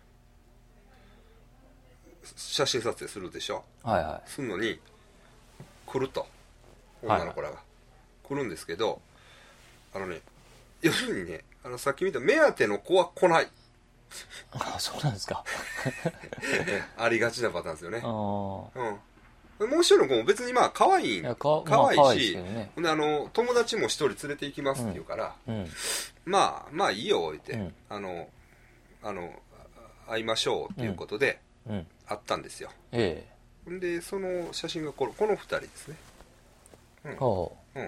写真撮影するでしょ、はいはい、するのに来ると女の子らが、はい、来るんですけど、あのね要するにねあのさっき見た目当ての子は来ないあそうなんですかありがちなパターンですよね。あ、うん、もう一人の子も別にまあ可愛いか可愛いし、まあ、いいね、であの友達も一人連れて行きますって言うから、うんうん、まあまあいいよ置いて、うん、あのあの会いましょうっていうことで、うん、会ったんですよ、ええ、でその写真がこの、このふたりですね、うん、うん、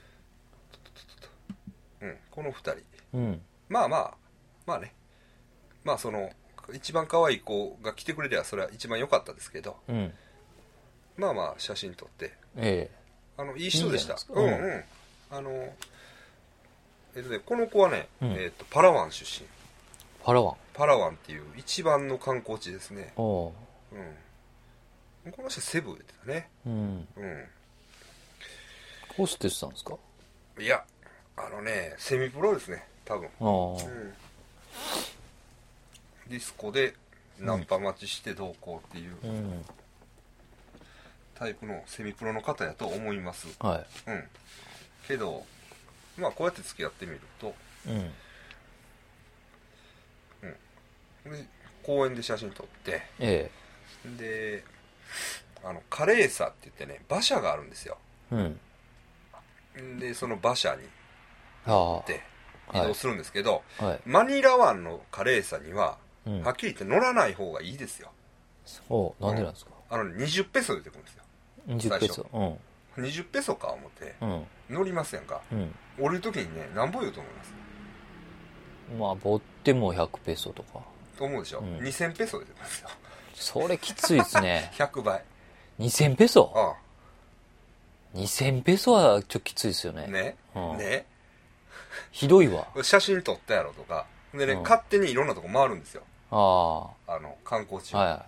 うん、このふたり、うん、まあまあまあね、まあその一番可愛い子が来てくれりゃそれは一番良かったですけど、うん、まあまあ写真撮って、ええ、あのいい人でした。いいうんうん。あのえっとねこの子はね、うん、えっとパラワン出身。 パラワン。 パラワンっていう一番の観光地ですね。おう。うん。この人セブン言ってたね。うん。うん。 ホステスさんですか？ いや、あのねセミプロですね多分。ああ。うん。ディスコでナンパ待ちしてどうこうっていう、うん、タイプのセミプロの方やと思います、はい、うん、けどまあこうやって付き合ってみると、うんうん、で公園で写真撮って、 ええ、であのカレーサって言ってね馬車があるんですよ、 うん、 でその馬車にあ乗って移動するんですけど、 はい、 マニラ湾のカレーサには、 うん、 はっきり言って乗らない方がいいですよ。 おなんでなんですか？ あのにじゅうペソ出てくるんですよ。 にじゅうペソ、 うん、にじゅうペソか思って、 うん、 乗りますやんか、うん、降りるときにね何ぼ言うと思います？ まあぼってもひゃくペソとかと思うでしょ、うん、にせんペソ出てくるんですよ。 それきついですね。 ひゃくばい。 にせんペソ？ ああ、 にせんペソはちょっときついですよね。 ね、うん、ね、 ひどいわ。 写真撮ったやろとかでね、うん、勝手にいろんなとこ回るんですよ。 ああ、 あの観光地、 はい、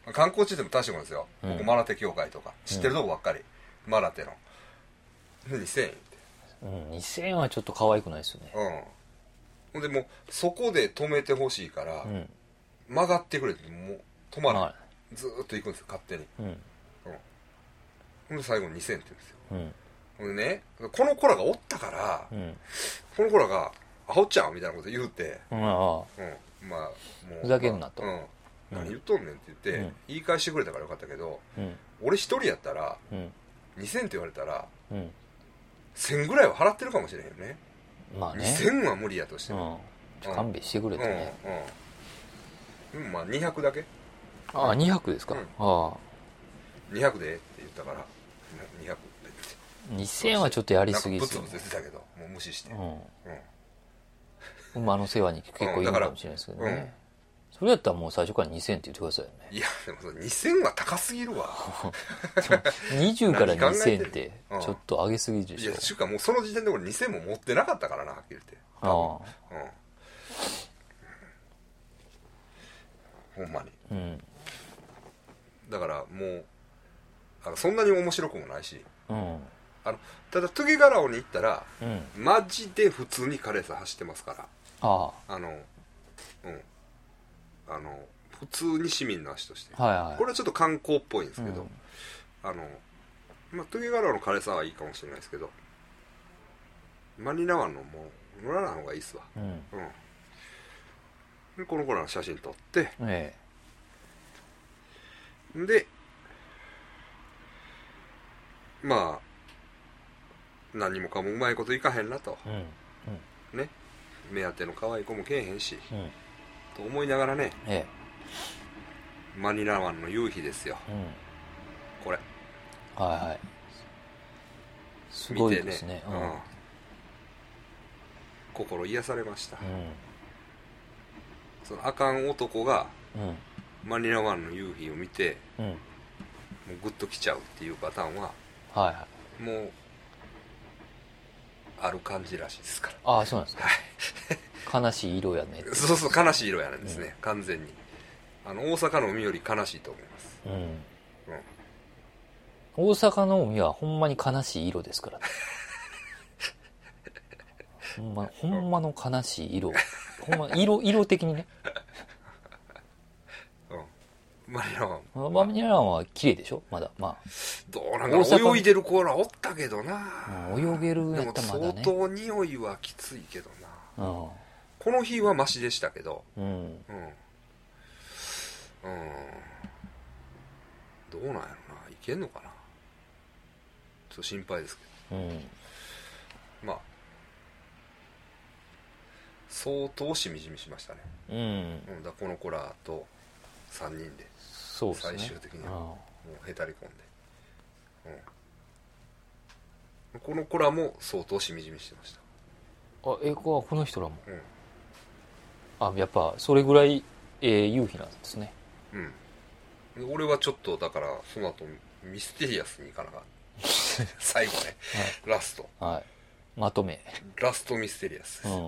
観光地でも確かなんですよ、うん、ここマラテ協会とか知ってるとこばっかり、うん、マラテのでにせんえんって、 うん、にせんえんはちょっと可愛くないですよね。 うん、ほんでもうそこで止めてほしいから、うん、曲がってくれってもう止まらない、はい、ずーっと行くんですよ勝手に、うんうん、ほんで最後ににせんえんって言うんですよ、うん、ほんでねこの子らがおったから、うん、この子らがアホっちゃうみたいなこと言うて、うん、ああ、うん、まあもうふざけんなと、 まあ、うん、何言っとんねんって言って、うん、言い返してくれたからよかったけど、うん、俺一人やったら、うん、にせんって言われたら、うん、せんぐらいは払ってるかもしれへんよね。まあね、にせんは無理やとしても、 うん、勘弁してくれてね、 うんうん、まあにひゃくだけ。 ああにひゃくですか、うん、ああにひゃくでって言ったからにひゃくでにせんはちょっとやりすぎですよ、ね、ブツブツ言ってたけどもう無視して、うんうん、馬の世話に結構いるかもしれないですけどね、うん、それやったらもう最初からにせんって言ってくださいよね。 いやでもにせんは高すぎるわ。 にじゅうからにせんってちょっと上げすぎでしょ。 いやしかももうその時点で俺にせんも持ってなかったからな、はっきり言って。ああ、うん、ほんまに、うん、だからもうあのそんなに面白くもないし、うん、あのただトゥゲガラオに行ったら、うん、マジで普通にカレーサ走ってますから、ああのうんあの普通に市民の足として、はいはい、これはちょっと観光っぽいんですけど、うん、あのまあトゥゲガラオのカレーサはいいかもしれないですけど、マニラ湾のもう乗らない方がいいっすわ、うんうん、でこの頃の写真撮って、ええ、でまあ何もかもうまいこといかへんなと、うんうん、ね、目当ての可愛い子もけえへんし、うん、と思いながらね、ええ、マニラ湾の夕日ですよ、うん、これはいはい、すごいですね、見てね、うん、 心癒されました、うん、そのあかん男が、うん、マニラ湾の夕日を見て、うん、もうグッときちゃうっていうパターンは、はいはい、もうある感じらしいですから。 ああそうなんですか、はい、悲しい色やね。 そうそう悲しい色やねんですね、うん、完全にあの大阪の海より悲しいと思います、うんうん、 大阪の海はほんまに悲しい色ですからね。ほんま、ほんまの悲しい色。ほんま、色、色的にね。 うん。マニラ湾。 マニラ湾は綺麗でしょまだ。まあ。 どうなんか泳いでる子らおったけどな。 うん、泳げるやったらまだね。 でも相当匂いはきついけどな。うん。この日はマシでしたけど。うん。うん。うん。どうなんやろな。いけんのかな。ちょっと心配ですけど。うん。まあ。相当しみじみしましたね、うんうん、だこの子らとさんにんでそうです、ね、最終的にはもうへたり込んで、うん、この子らも相当しみじみしてました。 あえここの人らも、うん、あやっぱそれぐらい、えー、夕日なんですね。 うん俺はちょっとだからその後ミステリアスに行かなかった最後ね、はい、ラスト、はい、 まとめラストミステリアスです、うん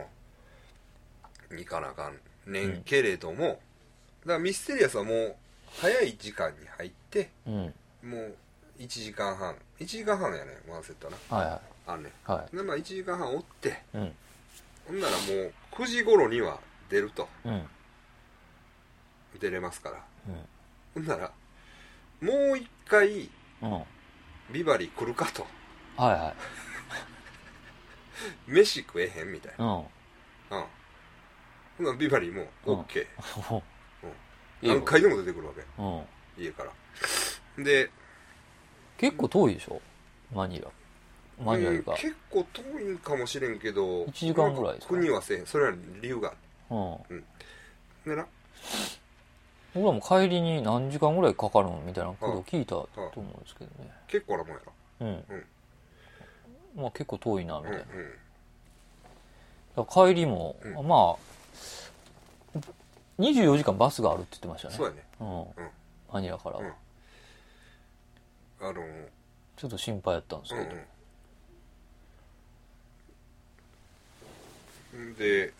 行かなあかんねんけれども、うん、だからミステリアスはもう早い時間に入って、うん、もういちじかんはんいちじかんはんやねワンセットな、はいはい、あんねん、はい、でまあいちじかんはんおって、うん、ほんならもうくじ頃には出ると、うん、出れますから、うん、ほんならもう一回、うん、ビバリー来るかと、はいはい飯食えへんみたいな、うんうんビバリーも OK、 何回でも出てくるわけ、うん、家からで結構遠いでしょマニラマニラが、 うん、結構遠いんかもしれんけどいちじかんぐらいですか、 国はせんそれは理由がある、うんうん、でな僕らも帰りに何時間ぐらいかかるのみたいなことを聞いたと思うんですけどね、 結構なもんやろ、うんうん、 まあ結構遠いなみたいな、うんうん、だから帰りも、うん、まあにじゅうよじかんバスがあるって言ってましたね。 そうやね、 うんうん、マニラからは、うん、 あのちょっと心配やったんですけど、 うんうん、で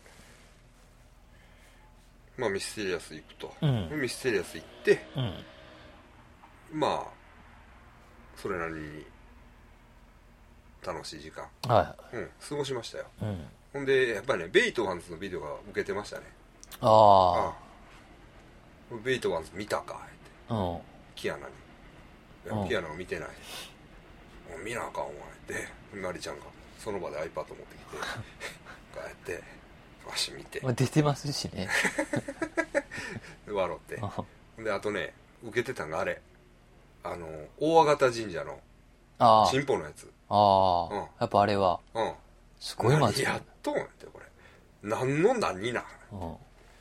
まあミステリアス行くと、うん、ミステリアス行って、うん、まあそれなりに楽しい時間、はいうん、過ごしましたよ、うん、ほんでやっぱりねベイトワンズのビデオが受けてましたね。ああベイトワンズ見たかって、うん、キアナにいや、うん、キアナが見てない見なあかんわってなりちゃんがその場で iPad 持ってきてこうやってわし見て、 まあ、出てますしね笑ってであとね受けてたんがあれあの大和形神社の神宝のやつああ、うん、やっぱあれは、うん、すごい間違いやっとんってこれ何の何な、うん、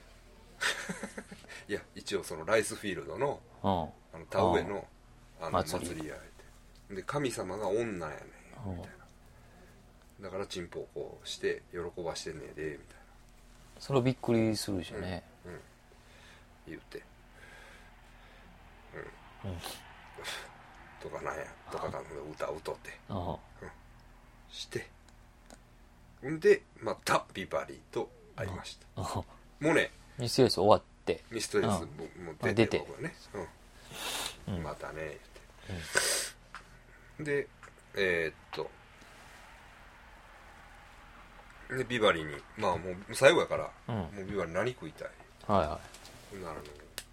いや一応そのライスフィールドの、うん、あの田植えのあの祭りやで神様が女やねんみたいなだからチンポをこうして喜ばしてんねんでみたいなそれびっくりするしね、うんうん、 言うてうん、うん、とかなんやとかか歌を歌って、うん、してんでまたビバリーと会いました、うん、もうねミステリアス終わってミステリアスも出て、出て僕はね、うんうん、またね言って、うん、でえー、っとでビバリーにまあもう最後やから、うん、もうビバリー何食いたいはいはいなるの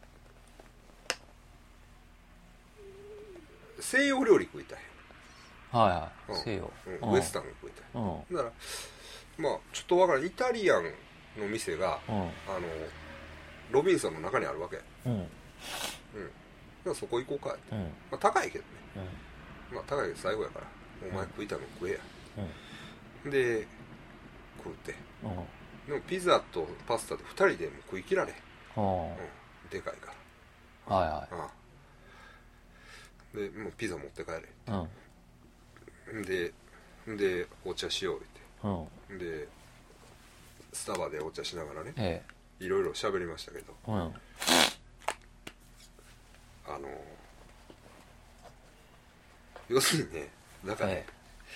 西洋料理食いたいはいはい、うん、西洋、 うん、ウエスタン食いたい、うん、だからまあちょっとわからんイタリアンの店が、うん、あのロビンソンの中にあるわけうん、うん、だからそこ行こうかって、うんまあ、高いけどね、うん、まあ高いけど最後やからお前食いたいの食えや、うん、で食うて、うん、でもピザとパスタでふたりでも食い切られ、うんうん、でかいからはいはい、うん、でもうピザ持って帰れって、うん、ででお茶しようって、うん、でスタバでお茶しながらね、ええ、いろいろ喋りましたけど、うん、あの要するにねだからね、え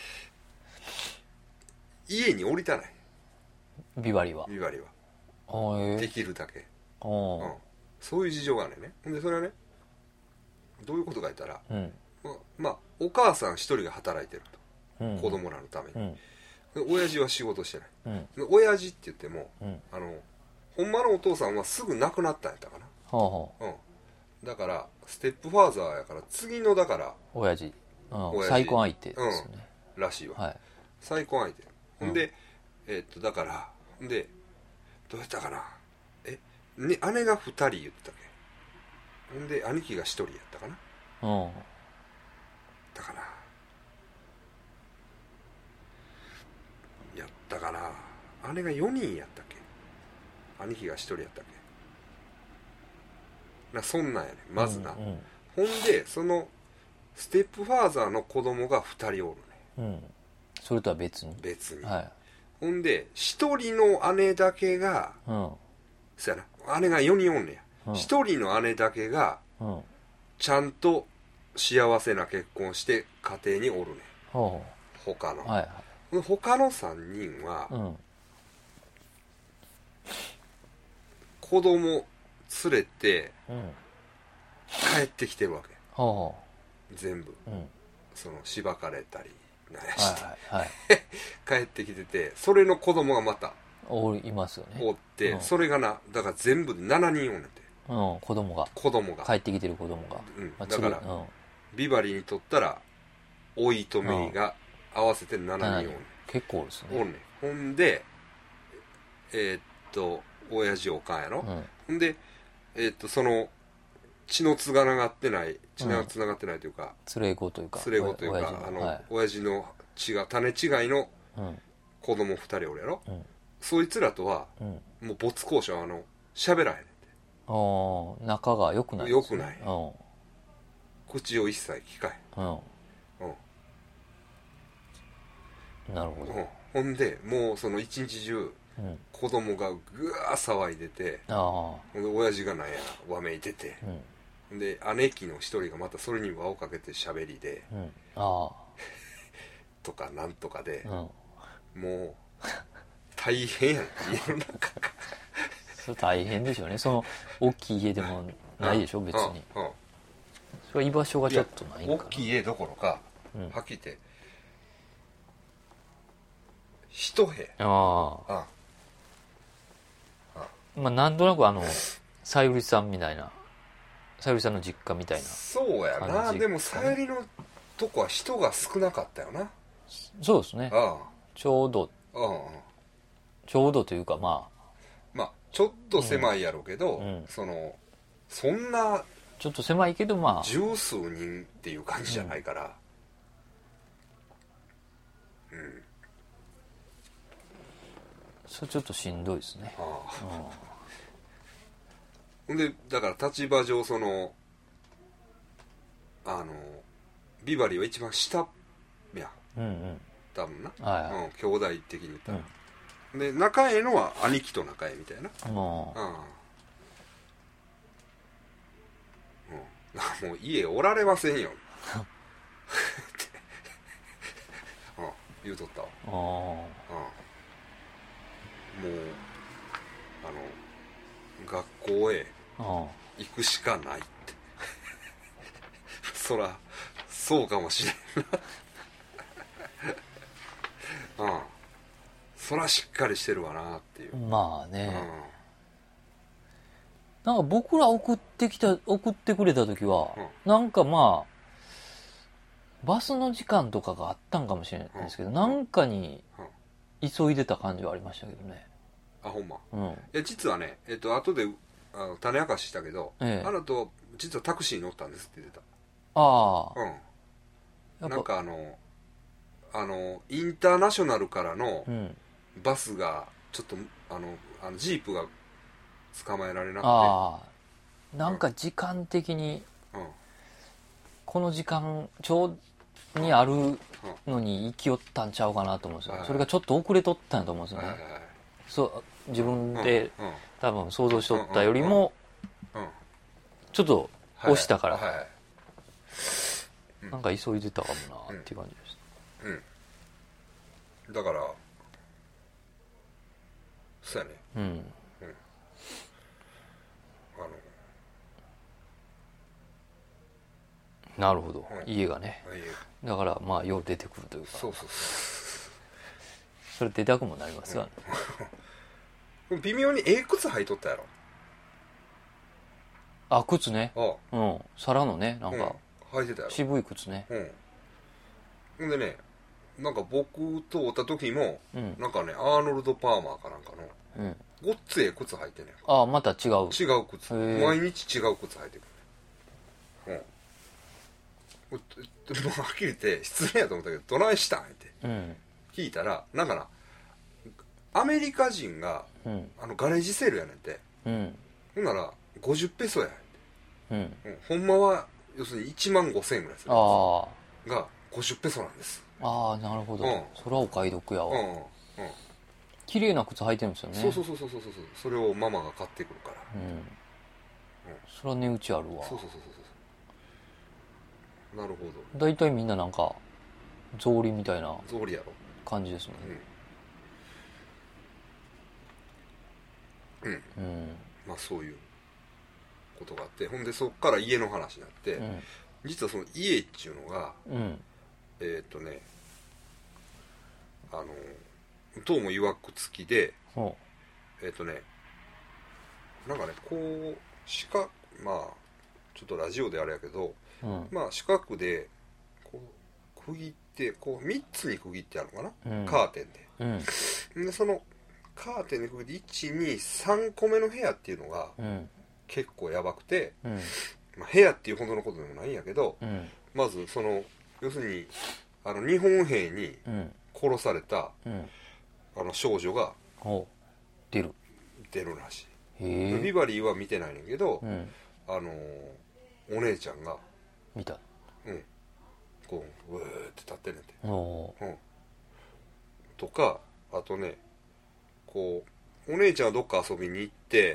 え、家に降りたないビバリはビバリは、えー、できるだけ、うん、そういう事情があるねでそれはねどういうことか言ったら、うんままあお母さん一人が働いてると、うん、子供らのために、うん、親父は仕事してない、うん、親父って言っても、うん、あのほんまのお父さんはすぐ亡くなったんやったかな、はあはあうん、だからステップファーザーやから次のだから親父、うん、親父再婚相手ですよね、 うん、らしいわ、はい、再婚相手ほんで、うん、えー、っとだからほんでどうやったかなえ、ね、姉がふたり言ったっけほんで兄貴がひとりやったかな、うん、だからやったかな姉がよにんやったっけ兄貴がひとりやったっけなそんなんやねまずな、うんうん、ほんでそのステップファーザーの子供がふたりおるね、うん、 それとは別に別に、はい、ほんでひとりの姉だけが、うん、そやな姉がよにんおんねや、うん、ひとりの姉だけが、うん、ちゃんと幸せな結婚して家庭におるね、うん、他の、はいはい、他のさんにんは、うん、子供連れて、うん、帰ってきてるわけ、うん、全部、うん、そのしばかれたりなんやして、はいはいはい、帰ってきててそれの子供がまたおいますよねおって、うん、それがなだから全部でななにんおんねんて、 うん、子供が子供が帰ってきてる子供が、 うんまあ、だから、うん、ビバリーにとったらおいとめいが合わせてななにんおんねん、 結構ですねおんねんほんでえー、っと親父おかんやろ、うん、ほんでえー、っとその血のつがながってない血がつながってないというか、 うん、連れ子というか連れ子というか親父の、あの、はい、親父の血が種違いの子供ふたりおるやろ、うん、そいつらとは、うん、もう没交渉あの喋らへんねんて。 あ仲が良くないですね。 良くない、うん、口を一切聞かへん、うんうん、なるほど、うん、 ほんでもうその一日中、うん、子供がぐわー騒いでて、あほんで親父がなんやわめいてて、うん、で姉貴の一人がまたそれに輪をかけて喋りで、うん、あとかなんとかで、うん、もう大変やん家の中がそれ大変でしょうね。その大きい家でもないでしょ別に、うんうん、それは居場所がちょっとないんかな。 大きい家どころか、うん、はっきり言って一部屋。ああああまあなんとなくあのさゆりさんみたいなさゆりさんの実家みたいな。 そうやな。でもさゆりのとこは人が少なかったよな。 そうですね。ああちょうどああちょうどというかまあまあちょっと狭いやろうけど、うん、そのそんなちょっと狭いけどまあ十数人っていう感じじゃないからうん、うん、 それちょっとしんどいですね。ああ、 ほんでだから立場上そのあのビバリーは一番下や、うんうん、多分な、はいはい、うん、兄弟的に言ったら、うん、で仲ええのは兄貴と仲ええみたいな、うん、もう、うん、もう家おられませんようん、言うとったわ。あ、うん、もうあの学校へ行くしかないってそらそうかもしれんなうん、そらしっかりしてるわなっていう。 まあね、うん、なんか僕ら送ってきた送ってくれた時は、うん、なんかまあバスの時間とかがあったんかもしれないですけど、うん、なんかに急いでた感じはありましたけどね。 あ、ほんま、うん、いや実はね、えっと後であの種明かししたけど、ええ、あなたと実はタクシーに乗ったんですって言ってた。ああ、うん、なんかあのあのインターナショナルからのバスがちょっとあのあのジープが捕まえられなくて、ああなんか時間的に、うん、この時間ちょうどにあるのに行きよったんちゃうかなと思うんですよ、うん、それがちょっと遅れとったんやと思うんですよね、はいはいはい、そう自分で、うんうん、多分想像しとったよりも、うんうん、ちょっと押したから、はいはいはい、なんか急いでたかもなっていう感じでした、うんうん、だからそうやね、うん、うん、 あのなるほど、うん、家がね、だからまあよう出てくるというか、そうそうそうそれ出たくもなりますが、 うん、微妙にええ靴履いとったやろ。 あ、靴ね、ああ、うん、皿のね、なんか、 うん、履いてたやろ、 渋い靴ね、 うん、でね、なんか僕と会った時も、うん、なんかねアーノルド・パーマーかなんかの、うん、ごっつええ靴履いてんねん。 ああ、また違う違う靴、毎日違う靴履いてくる、うんもうはっきり言って失礼やと思ったけどどないしたんって、うん、聞いたらなんかなアメリカ人が、うん、あのガレージセールやねんて、うん、ほんならごじゅうペソやねんて、うんうん、ほんまは要するにいちまんごせんえんぐらいするんですがごじゅうペソなんです。 ああなるほど、うん、それはお買い得やわ、うんうん、綺麗な靴履いてるんですよね。 そうそうそうそうそうそう、それをママが買ってくるから、うんうん、 それは値打ちあるわ。 そうそうそうそう、なるほど。大体みんななんか草履みたいな感じですもんね。 うん、うん、うん、まあそういうことがあって、ほんでそっから家の話になって、うん、実はその家っていうのが、うん、えっとねあのどうも曰く付きで、えっとねなんかねこう四角、まあちょっとラジオであれやけど、うん、まあ四角でこう区切ってこうみっつに区切ってあるのかな、うん、カーテンで、うん、でそのカーテンに区切っていち、に、さんこめの部屋っていうのが、うん、 結構やばくて、 うんまあ、部屋っていうほどのことでもないんやけど、 うん、 まずその要するにあの日本兵に殺された、 うん、 あの少女が出る出るらしい。 へえ。 ビバリーは見てないねんけど、 うん、 あのお姉ちゃんが見た。 うんこううーって立ってんねんて、 おうん、とかあとねこうお姉ちゃんはどっか遊びに行って、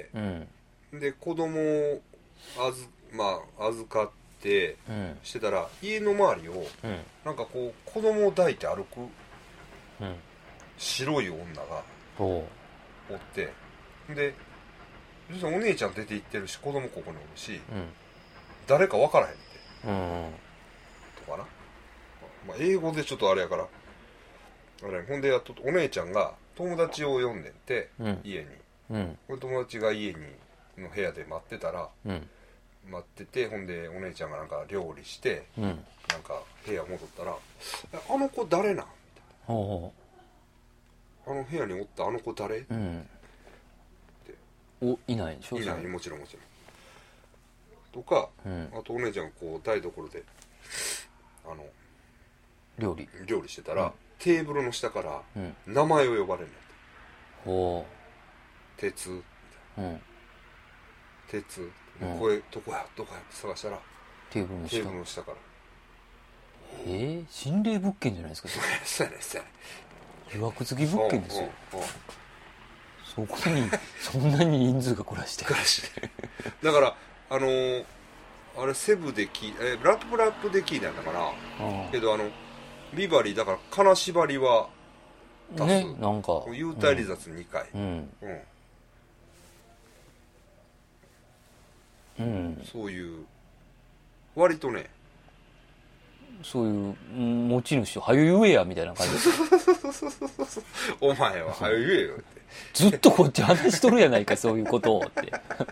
うん、 で子供をあず、まあ、預かってうんしてたら家の周りをうんなんかこう子供を抱いて歩くうん白い女がおおってで実はお姉ちゃん出て行ってるし子供ここにおるしうん誰か分からへんってうんとかな、まあ、英語でちょっとあれやからあれほんでやっとお姉ちゃんが友達を呼んでんて、 うん、 家に、 うん、 友達が家にの部屋で待ってたら、 うん、 待っててほんでお姉ちゃんがなんか料理してうん、 なんか部屋戻ったらあの子誰なんみたいなおあの部屋におったあの子誰うん、おいないでしょ。 いないもちろんもちろんとか、 うん、 あとお姉ちゃんがこう台所であの料理料理してたら、 うん、 テーブルの下からうん名前を呼ばれるんだって、 お鉄みたいな、 うん、 鉄、 うん、 声どこやどこやって探したらテーブルの下。 テーブルの下からえー、心霊物件じゃないですか。 そうやねそうやねいわくつき物件ですよ。 うんうんうんそこにそんなに人数が暮らして暮らしてだからあのー、あれセブで聞いえブラッドブラップで聞いたんだからけどあのビバリーだから金縛りは足す、 ね、なんか幽体離脱にかい、 うん、 うんうん、 そういう割とねそういううん持ち主をはよ言えやみたいな感じですお前ははよ言えよってずっとこっち話しとるやないかそういうことをって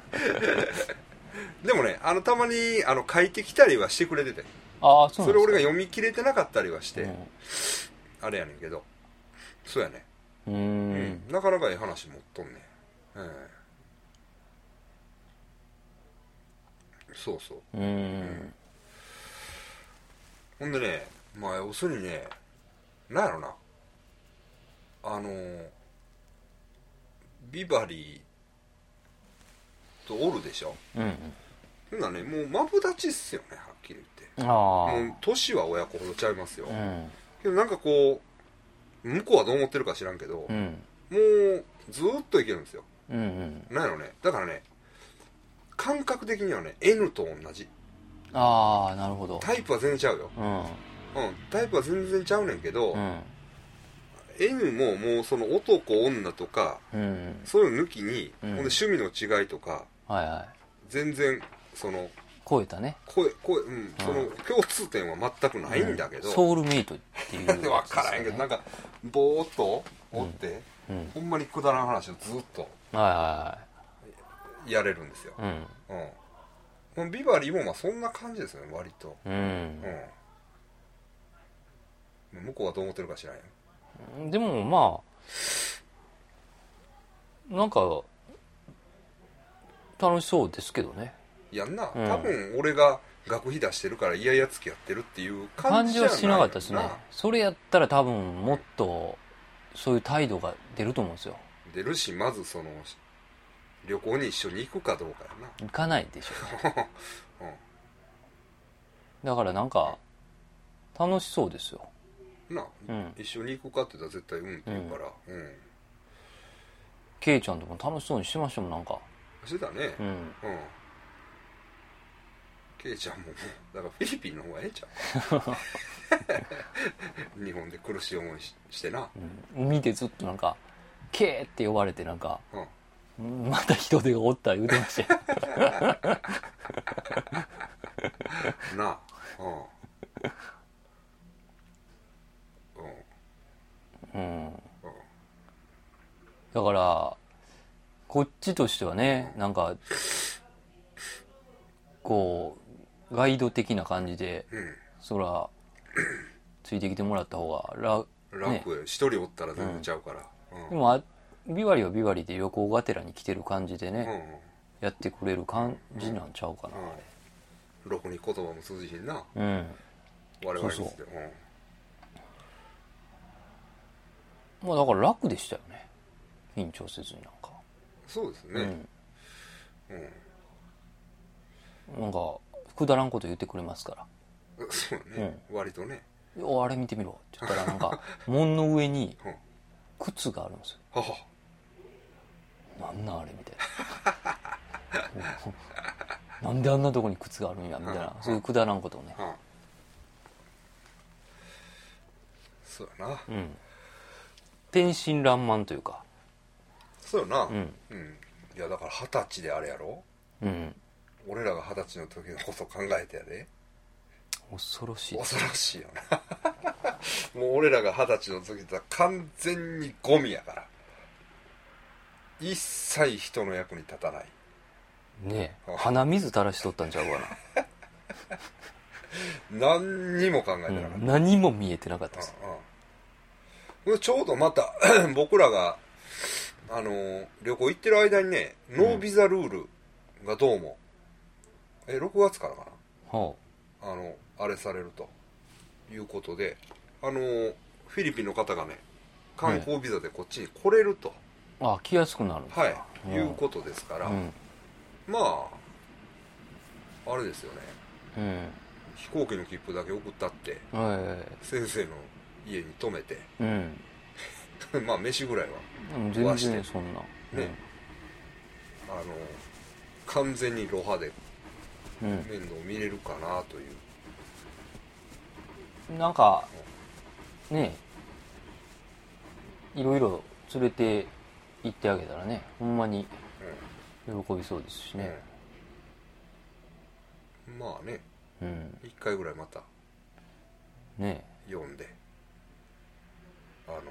でもねあのたまにあの書いてきたりはしてくれててああそうなんですか。 それ俺が読み切れてなかったりはして、 うん、 あれやねんけどそうやねうーん、うん、 なかなかいい話持っとんねん、えー、そうそう、 うーん、うん、 ほんでねまあ要するにねなんやろなあのビバリーとおるでしょ、 うん、 ほんならねもうマブダチっすよねはっきり言ってああもう年は親子ほどちゃいますよ、 うん、 けどなんかこう向こうはどう思ってるか知らんけど、 うん、 もうずーっといけるんですよ、 うん、うん、 なんやろねだからね感覚的にはね N と同じああなるほど。 タイプは全然ちゃうよ、 うん、 うん、タイプは全然ちゃうねんけど、 うん、 N ももうその男女とか、 うん、 そういうの抜きに、 うん、 ほんで趣味の違いとかはいはい全然その超えたね。 声声、うん、その共通点は全くないんだけど、 うん、ソウルメイトっていう、ね、 分からへんけどなんかぼーっとおって、 うんうん、 ほんまにくだらん話をずっとはいはやれるんですよ、 いはい、 うん、このビバリーもまあそんな感じですよね割と、 うん、 うん、向こうはどう思ってるか知らんよ。 でもまあなんか楽しそうですけどね。 やんな、 うん、 多分俺が学費出してるから嫌々付き合ってるっていう感感じじじゃないはしなかったですね。それやったら多分もっとそういう態度が出ると思うんですよ。 出るしまずその旅行に一緒に行くかどうかやな。 行かないでしょ、うん、だからなんか楽しそうですよな、 うん、 一緒に行くかって言ったら絶対うんって言うから、うん、うん、 ケイちゃんとも楽しそうにしてましたもんなんかしてたね、 うん、うん、 ケイちゃんもだからフィリピンの方がええちゃう日本で苦しい思い し, してな、 うん、海でずっとなんかケーって呼ばれてなんか、 うん、 また人手がおった言うてましたよなあ、うん、うん、うん、 だからこっちとしてはね、うん、なんかこうガイド的な感じで、うん、そらついてきてもらった方が楽楽や、ね、一人おったら全然ちゃうから、 うんうん、でもビバリはビバリで旅行がてらに来てる感じでね、 やってくれる感じなんちゃうかな、うん、あれろくに言葉も通じひんな、 うん、 我々にとって。そうそう、 うん、まあだから楽でしたよね、緊張せずに。なんかそうですね、うんうん、なんかくだらんこと言ってくれますから。 そうね、うん、割とね。 あれ見てみろって言ったらなんか門の上に靴があるんですよ。ははなんなんあれみたいななんであんなとこに靴があるんやみたいな、そういうくだらんことをね。 そうやな、 うん、天真爛漫というか。 そうよな、うん、うん、いやだから二十歳であれやろ、うん、俺らが二十歳の時のこと考えてやで、 恐ろしい恐ろしいよなもう俺らが二十歳の時って完全にゴミやから、一切人の役に立たないねえ、鼻水垂らしとったんちゃうかな何にも考えてなかった、うん、 何も見えてなかったです、 うんうん、ちょうどまた僕らがあの旅行行ってる間にね、ノービザルールがどうも、うん、えろくがつからかな、はあ、あのあれされるということで、あのフィリピンの方がね観光ビザでこっちに来れると、 うん、あ来やすくなるんですか、 はい、うん、いうことですから、うん、まああれですよね、うん、飛行機の切符だけ送ったって、はい、先生の家に泊めて、うん、まあ飯ぐらいは全然そんな、うん、 ね、あの完全にロハで面倒見れるかなという、 うん、なんかねいろいろ連れて行ってあげたらね、ほんまに喜びそうですしね、 うん、まあね、うん、いっかいぐらいまたね読んで、あの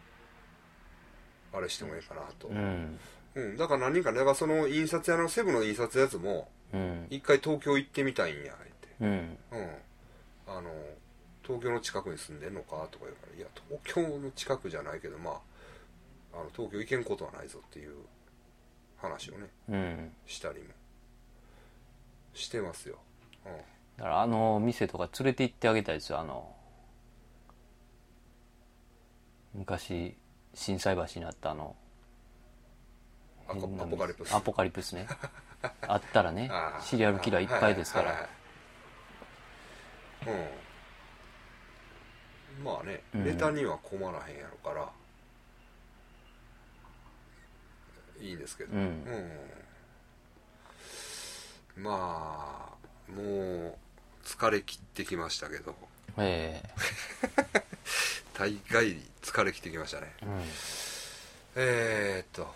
あれしてもいいかなと、うんうん、だから何人かね、だからその印刷屋のセブの印刷やつも一回東京行ってみたいんやって、うんうん、あの東京の近くに住んでんのかとか言うから、いや東京の近くじゃないけど、まああの東京行けんことはないぞっていう話をね、うん、したりもしてますよ、うん、 だからあの店とか連れて行ってあげたいですよ。あの昔心斎橋にあったあのアポカリプスアポカリプスねあったらねシリアルキラーいっぱいですから、はいはいはい、うん、まあね、ネタには困らへんやろから、うん、いいんですけど、うんうん、まあもう疲れ切ってきましたけど、えー、大概疲れ切ってきましたね、うん、えー、っと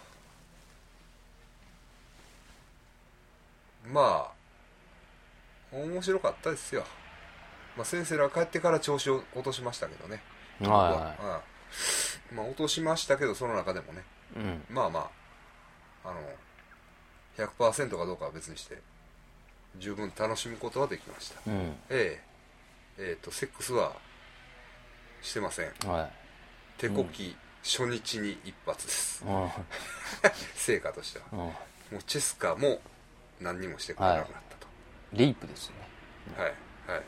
まあ面白かったですよ、まあ、先生ら帰ってから調子を落としましたけどね、はいはい、まあ落としましたけど、その中でもね、うん、まあまああの ひゃくパーセント かどうかは別にして十分楽しむことはできました、うん、えー、えー、とセックスはしてません、はい、手こき、うん、初日に一発です、うん、成果としては、うん、もうチェスカも何にもしてくれなくなったと、はい、 レイプですね、 はいはい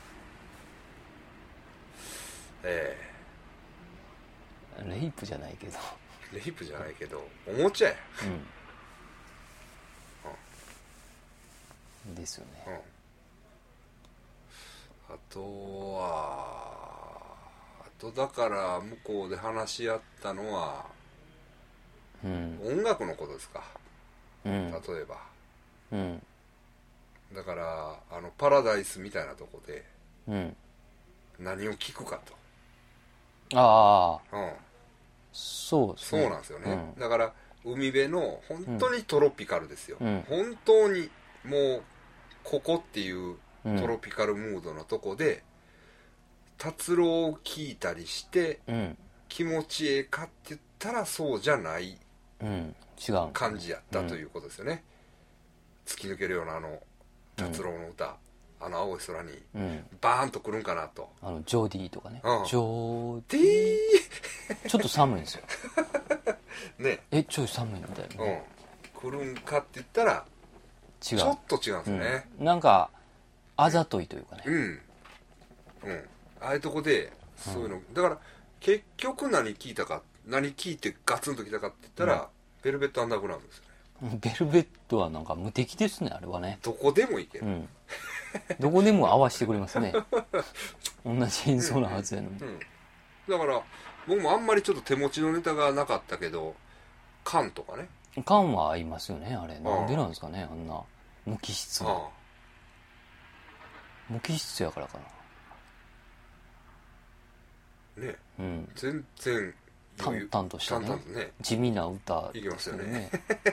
えー、レイプじゃないけどレイプじゃないけどおもちゃや、 うん、ですよね、 うん、あとはあとだから向こうで話し合ったのは、うん、音楽のことですか、うん、例えば、うん、だからあのパラダイスみたいなとこで、うん、何を聞くかと、 ああ、うん、そうですね、 そうなんですよね、うん、だから海辺の本当にトロピカルですよ、うん、本当にもうここっていうトロピカルムードのとこで、達郎を聴いたりして、うん、気持ちええかって言ったらそうじゃない感じやったということですよね、うん、突き抜けるようなあの達郎の歌、うん、あの青い空にバーンとくるんかなと、 あのジョーディーとかね、 うん、 ジョーディーちょっと寒いんですよね、えちょい寒いみたいな、ね、 うん、くるんかって言ったら違う。 ちょっと違うんですね、 うん、なんかあざといというかね、 うんうんああいうとこでそういうの、うん、だから結局何聞いたか何聞いてガツンときたかって言ったら、うん、ベルベットアンダーグラウンドですよね。ベルベットはなんか無敵ですね、あれはね。 どこでもいける、うん、 どこでも合わせてくれますね。同じ演奏なはずやのに、うんうん、 だから僕もあんまりちょっと手持ちのネタがなかったけど缶とかね、 缶は合いますよね、あれ。なんでなんですかね、あんな無機質な。無機質やからかなね、うん、全然淡々としたね、 淡々とね地味な歌いきますよね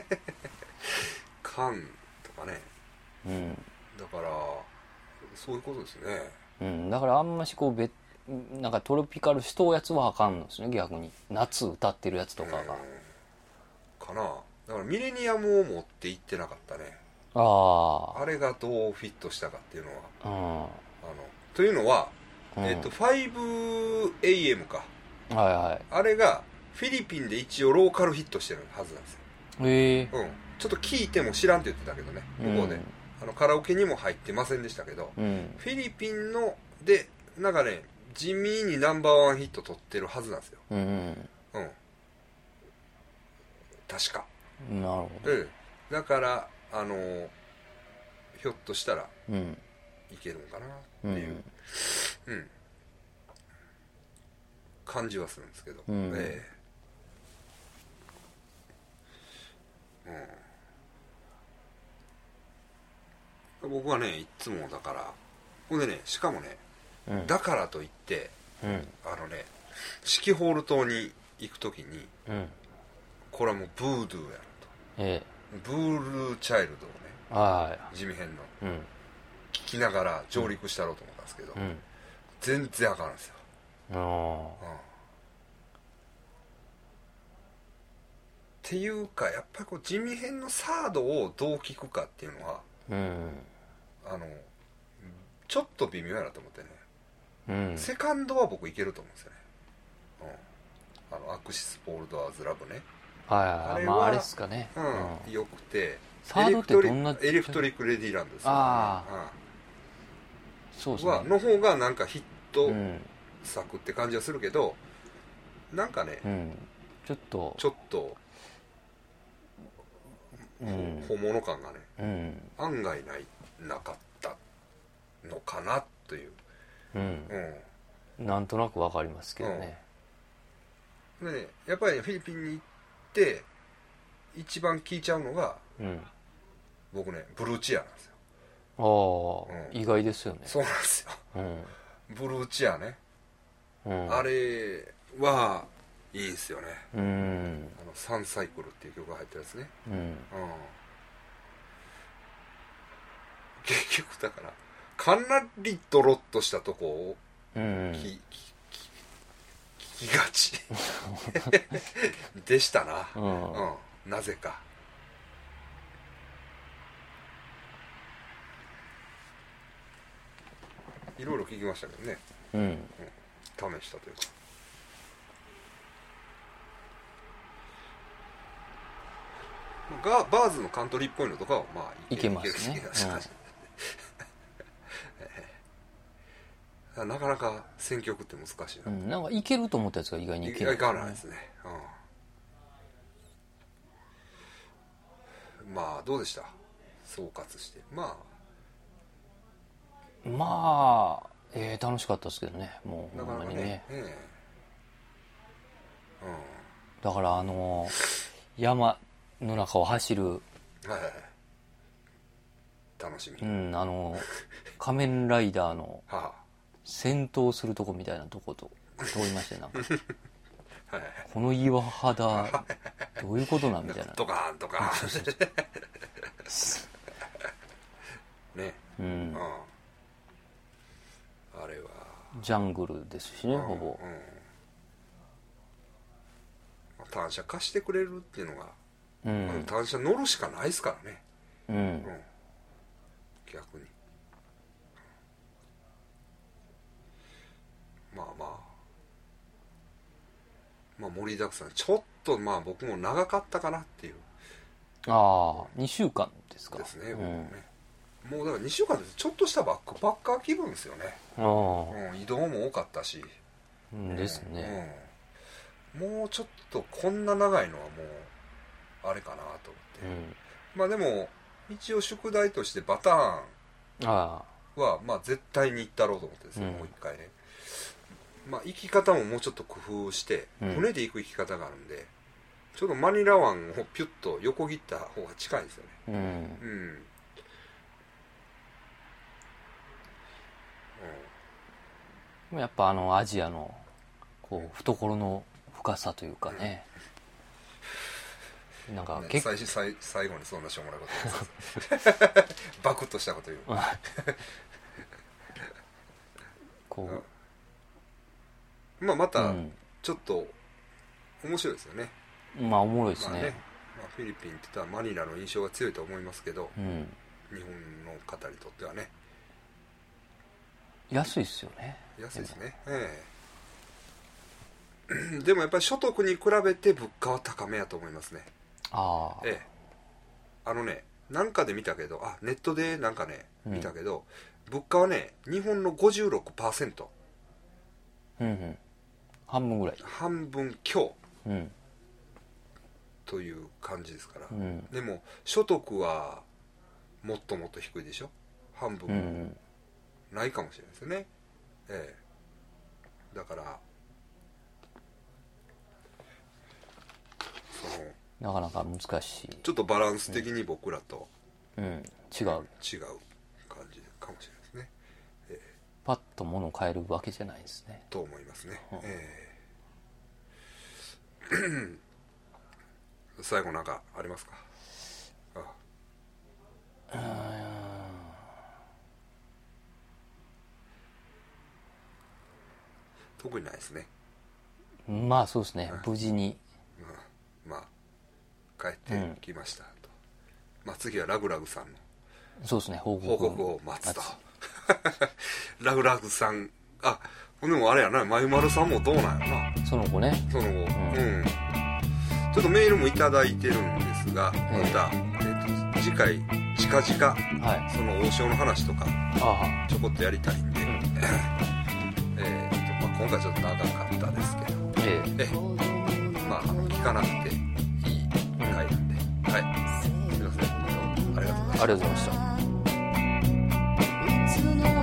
缶とかね、うん、だからそういうことですね、 うん、だからあんましこうべなんかトロピカルしとうやつはあかんのですね、逆に夏歌ってるやつとかが、うん、 かな。だからミレニアムを持って行ってなかったね。 あああれがどうフィットしたかっていうのは、 うん、あのというのは、うん、えっと ファイブエーエム か、 はいはい、 あれがフィリピンで一応ローカルヒットしてるはずなんですよ。 へえ、 うん、ちょっと聞いても知らんって言ってたけどね、向こうで、うん、あのカラオケにも入ってませんでしたけど、うん、フィリピンのでなんかね地味にナンバーワンヒット取ってるはずなんですよ、うんうんうん、確か。 なるほど、 うん、だからあのー、ひょっとしたら、うん、いけるんかなっていう、うんうん、感じはするんですけど、うん、えーうん、僕はねいつもだからほんでねしかもね、うん、だからといって、うん、あのね四季ホール島に行くときに、うん、これはもうブードゥーやなと、ええ、ブールーチャイルドをね、はい、地味編の、うん、聞きながら上陸したろうと思ったんですけど、うん、全然あかんんですよ、うん、っていうかやっぱりこう地味編のサードをどう聞くかっていうのは、うん、あのちょっと微妙やなと思ってね、うん、セカンドは僕いけると思うんですよね、うん、あのアクシス・ポールドアーズ・ラブね、 はいはいはい、あれは、まあ、あれっすかね、 うん、よくてサードってどんなエレクトリック・レディーランドですよね、 ああ、うん、そうですね、 の方がなんかヒット作って感じはするけど、うん、なんかね、うん、ちょっとちょっと、うん、本物感がね、うん、案外ないなかったのかなという、うんうん、なんとなくわかりますけどね、 うん、でねやっぱり、ね、フィリピンに行って一番聴いちゃうのが、うん、僕ねブルーチアなんですよ。 ああ、うん、意外ですよね。 そうなんですよ、うん、ブルーチアね、うん、あれはいいんですよね、うん、あのサンサイクルっていう曲が入ってるやつね、うん、うん、結局だからかなりドロッとしたとこを聞、うん、聞きがちでしたな、うん、うん、なぜかいろいろ聞きましたけどね、うんうん、試したというかがバーズのカントリーっぽいのとかはまあいけますね、 うん、なかなか選曲って難しいな、 うん、なんかいけると思ったやつが意外にいけない、 いかないですね、うん、まあどうでした総括して。まあまあ、えー、楽しかったですけどね、もうほんまにね、えーうん、だからあの山の中を走る、はいはい、 楽しみ、 うん、あの仮面ライダーの戦闘するとこみたいなとこと通りましてなんかはい、この岩肌どういうことなんみたいなドカーンドカーンね、うん、うん、あれはジャングルですしね、うん、ほぼ、 うん、単車貸してくれるっていうのが、うん、単車乗るしかないですからね、うん、うん、逆にまあまあまあ盛りだくさんちょっとまあ僕も長かったかなっていうああにしゅうかんですかですね、僕もね、うん、もうだからにしゅうかんですちょっとしたバックパッカー気分ですよね。あ、うん、移動も多かったし、 うん、ですね、 うん、もうちょっとこんな長いのはもうあれかなと思って、うん、まあでも一応宿題としてバターンはまあ絶対に行ったろうと思ってですね、うん、もう一回ね、まあ行き方ももうちょっと工夫して、うん、船で行く行き方があるんでちょっとマニラ湾をピュッと横切った方が近いんですよね。うん、うんうん、やっぱあのアジアのこう懐の深さというかね、うん、なんか結構、ね、最, 最後にそんなしょうもないことバクッとしたこと言うこう、まあまたちょっと面白いですよね。 まあおもろいですね。 まあね、まあ、フィリピンって言ったらマニラの印象が強いと思いますけど、うん、日本の方にとってはね安いですよね。 安いですね。ええでもやっぱり所得に比べて物価は高めやと思いますね。ああ、ええ、あのねなんかで見たけどあネットでなんかね見たけど、うん、物価はね日本の ごじゅうろくパーセント、 うんうん、半分ぐらい半分強、うん、という感じですから、うん、でも所得はもっともっと低いでしょ。半分もないかもしれないですよね、うん、ええ、だからそのなかなか難しいちょっとバランス的に僕らと、 うんうん、違う違う感じかもしれないですね、 ええ、パッと物を変えるわけじゃないですねと思いますね、うん、ええ最後なんかありますか。ああ特にないですね。 まあそうですね、うん、無事に、 まあ、まあ、帰ってきましたと、うん、まあ次はラグラグさんのそうですね報告報告を待つとラグラグさんあでもあれやなまゆまるさんもどうなんやろなその後ねその後、うんうん、ちょっとメールもいただいてるんですが、また、えー、と次回近々、はい、その王将の話とかちょこっとやりたいんで、うんえーとまあ、今回ちょっと長かったですけど、えー、えまあ聞かなくていい回なんで、うん、はいすみませんありがとうございました。 ありがとうございました。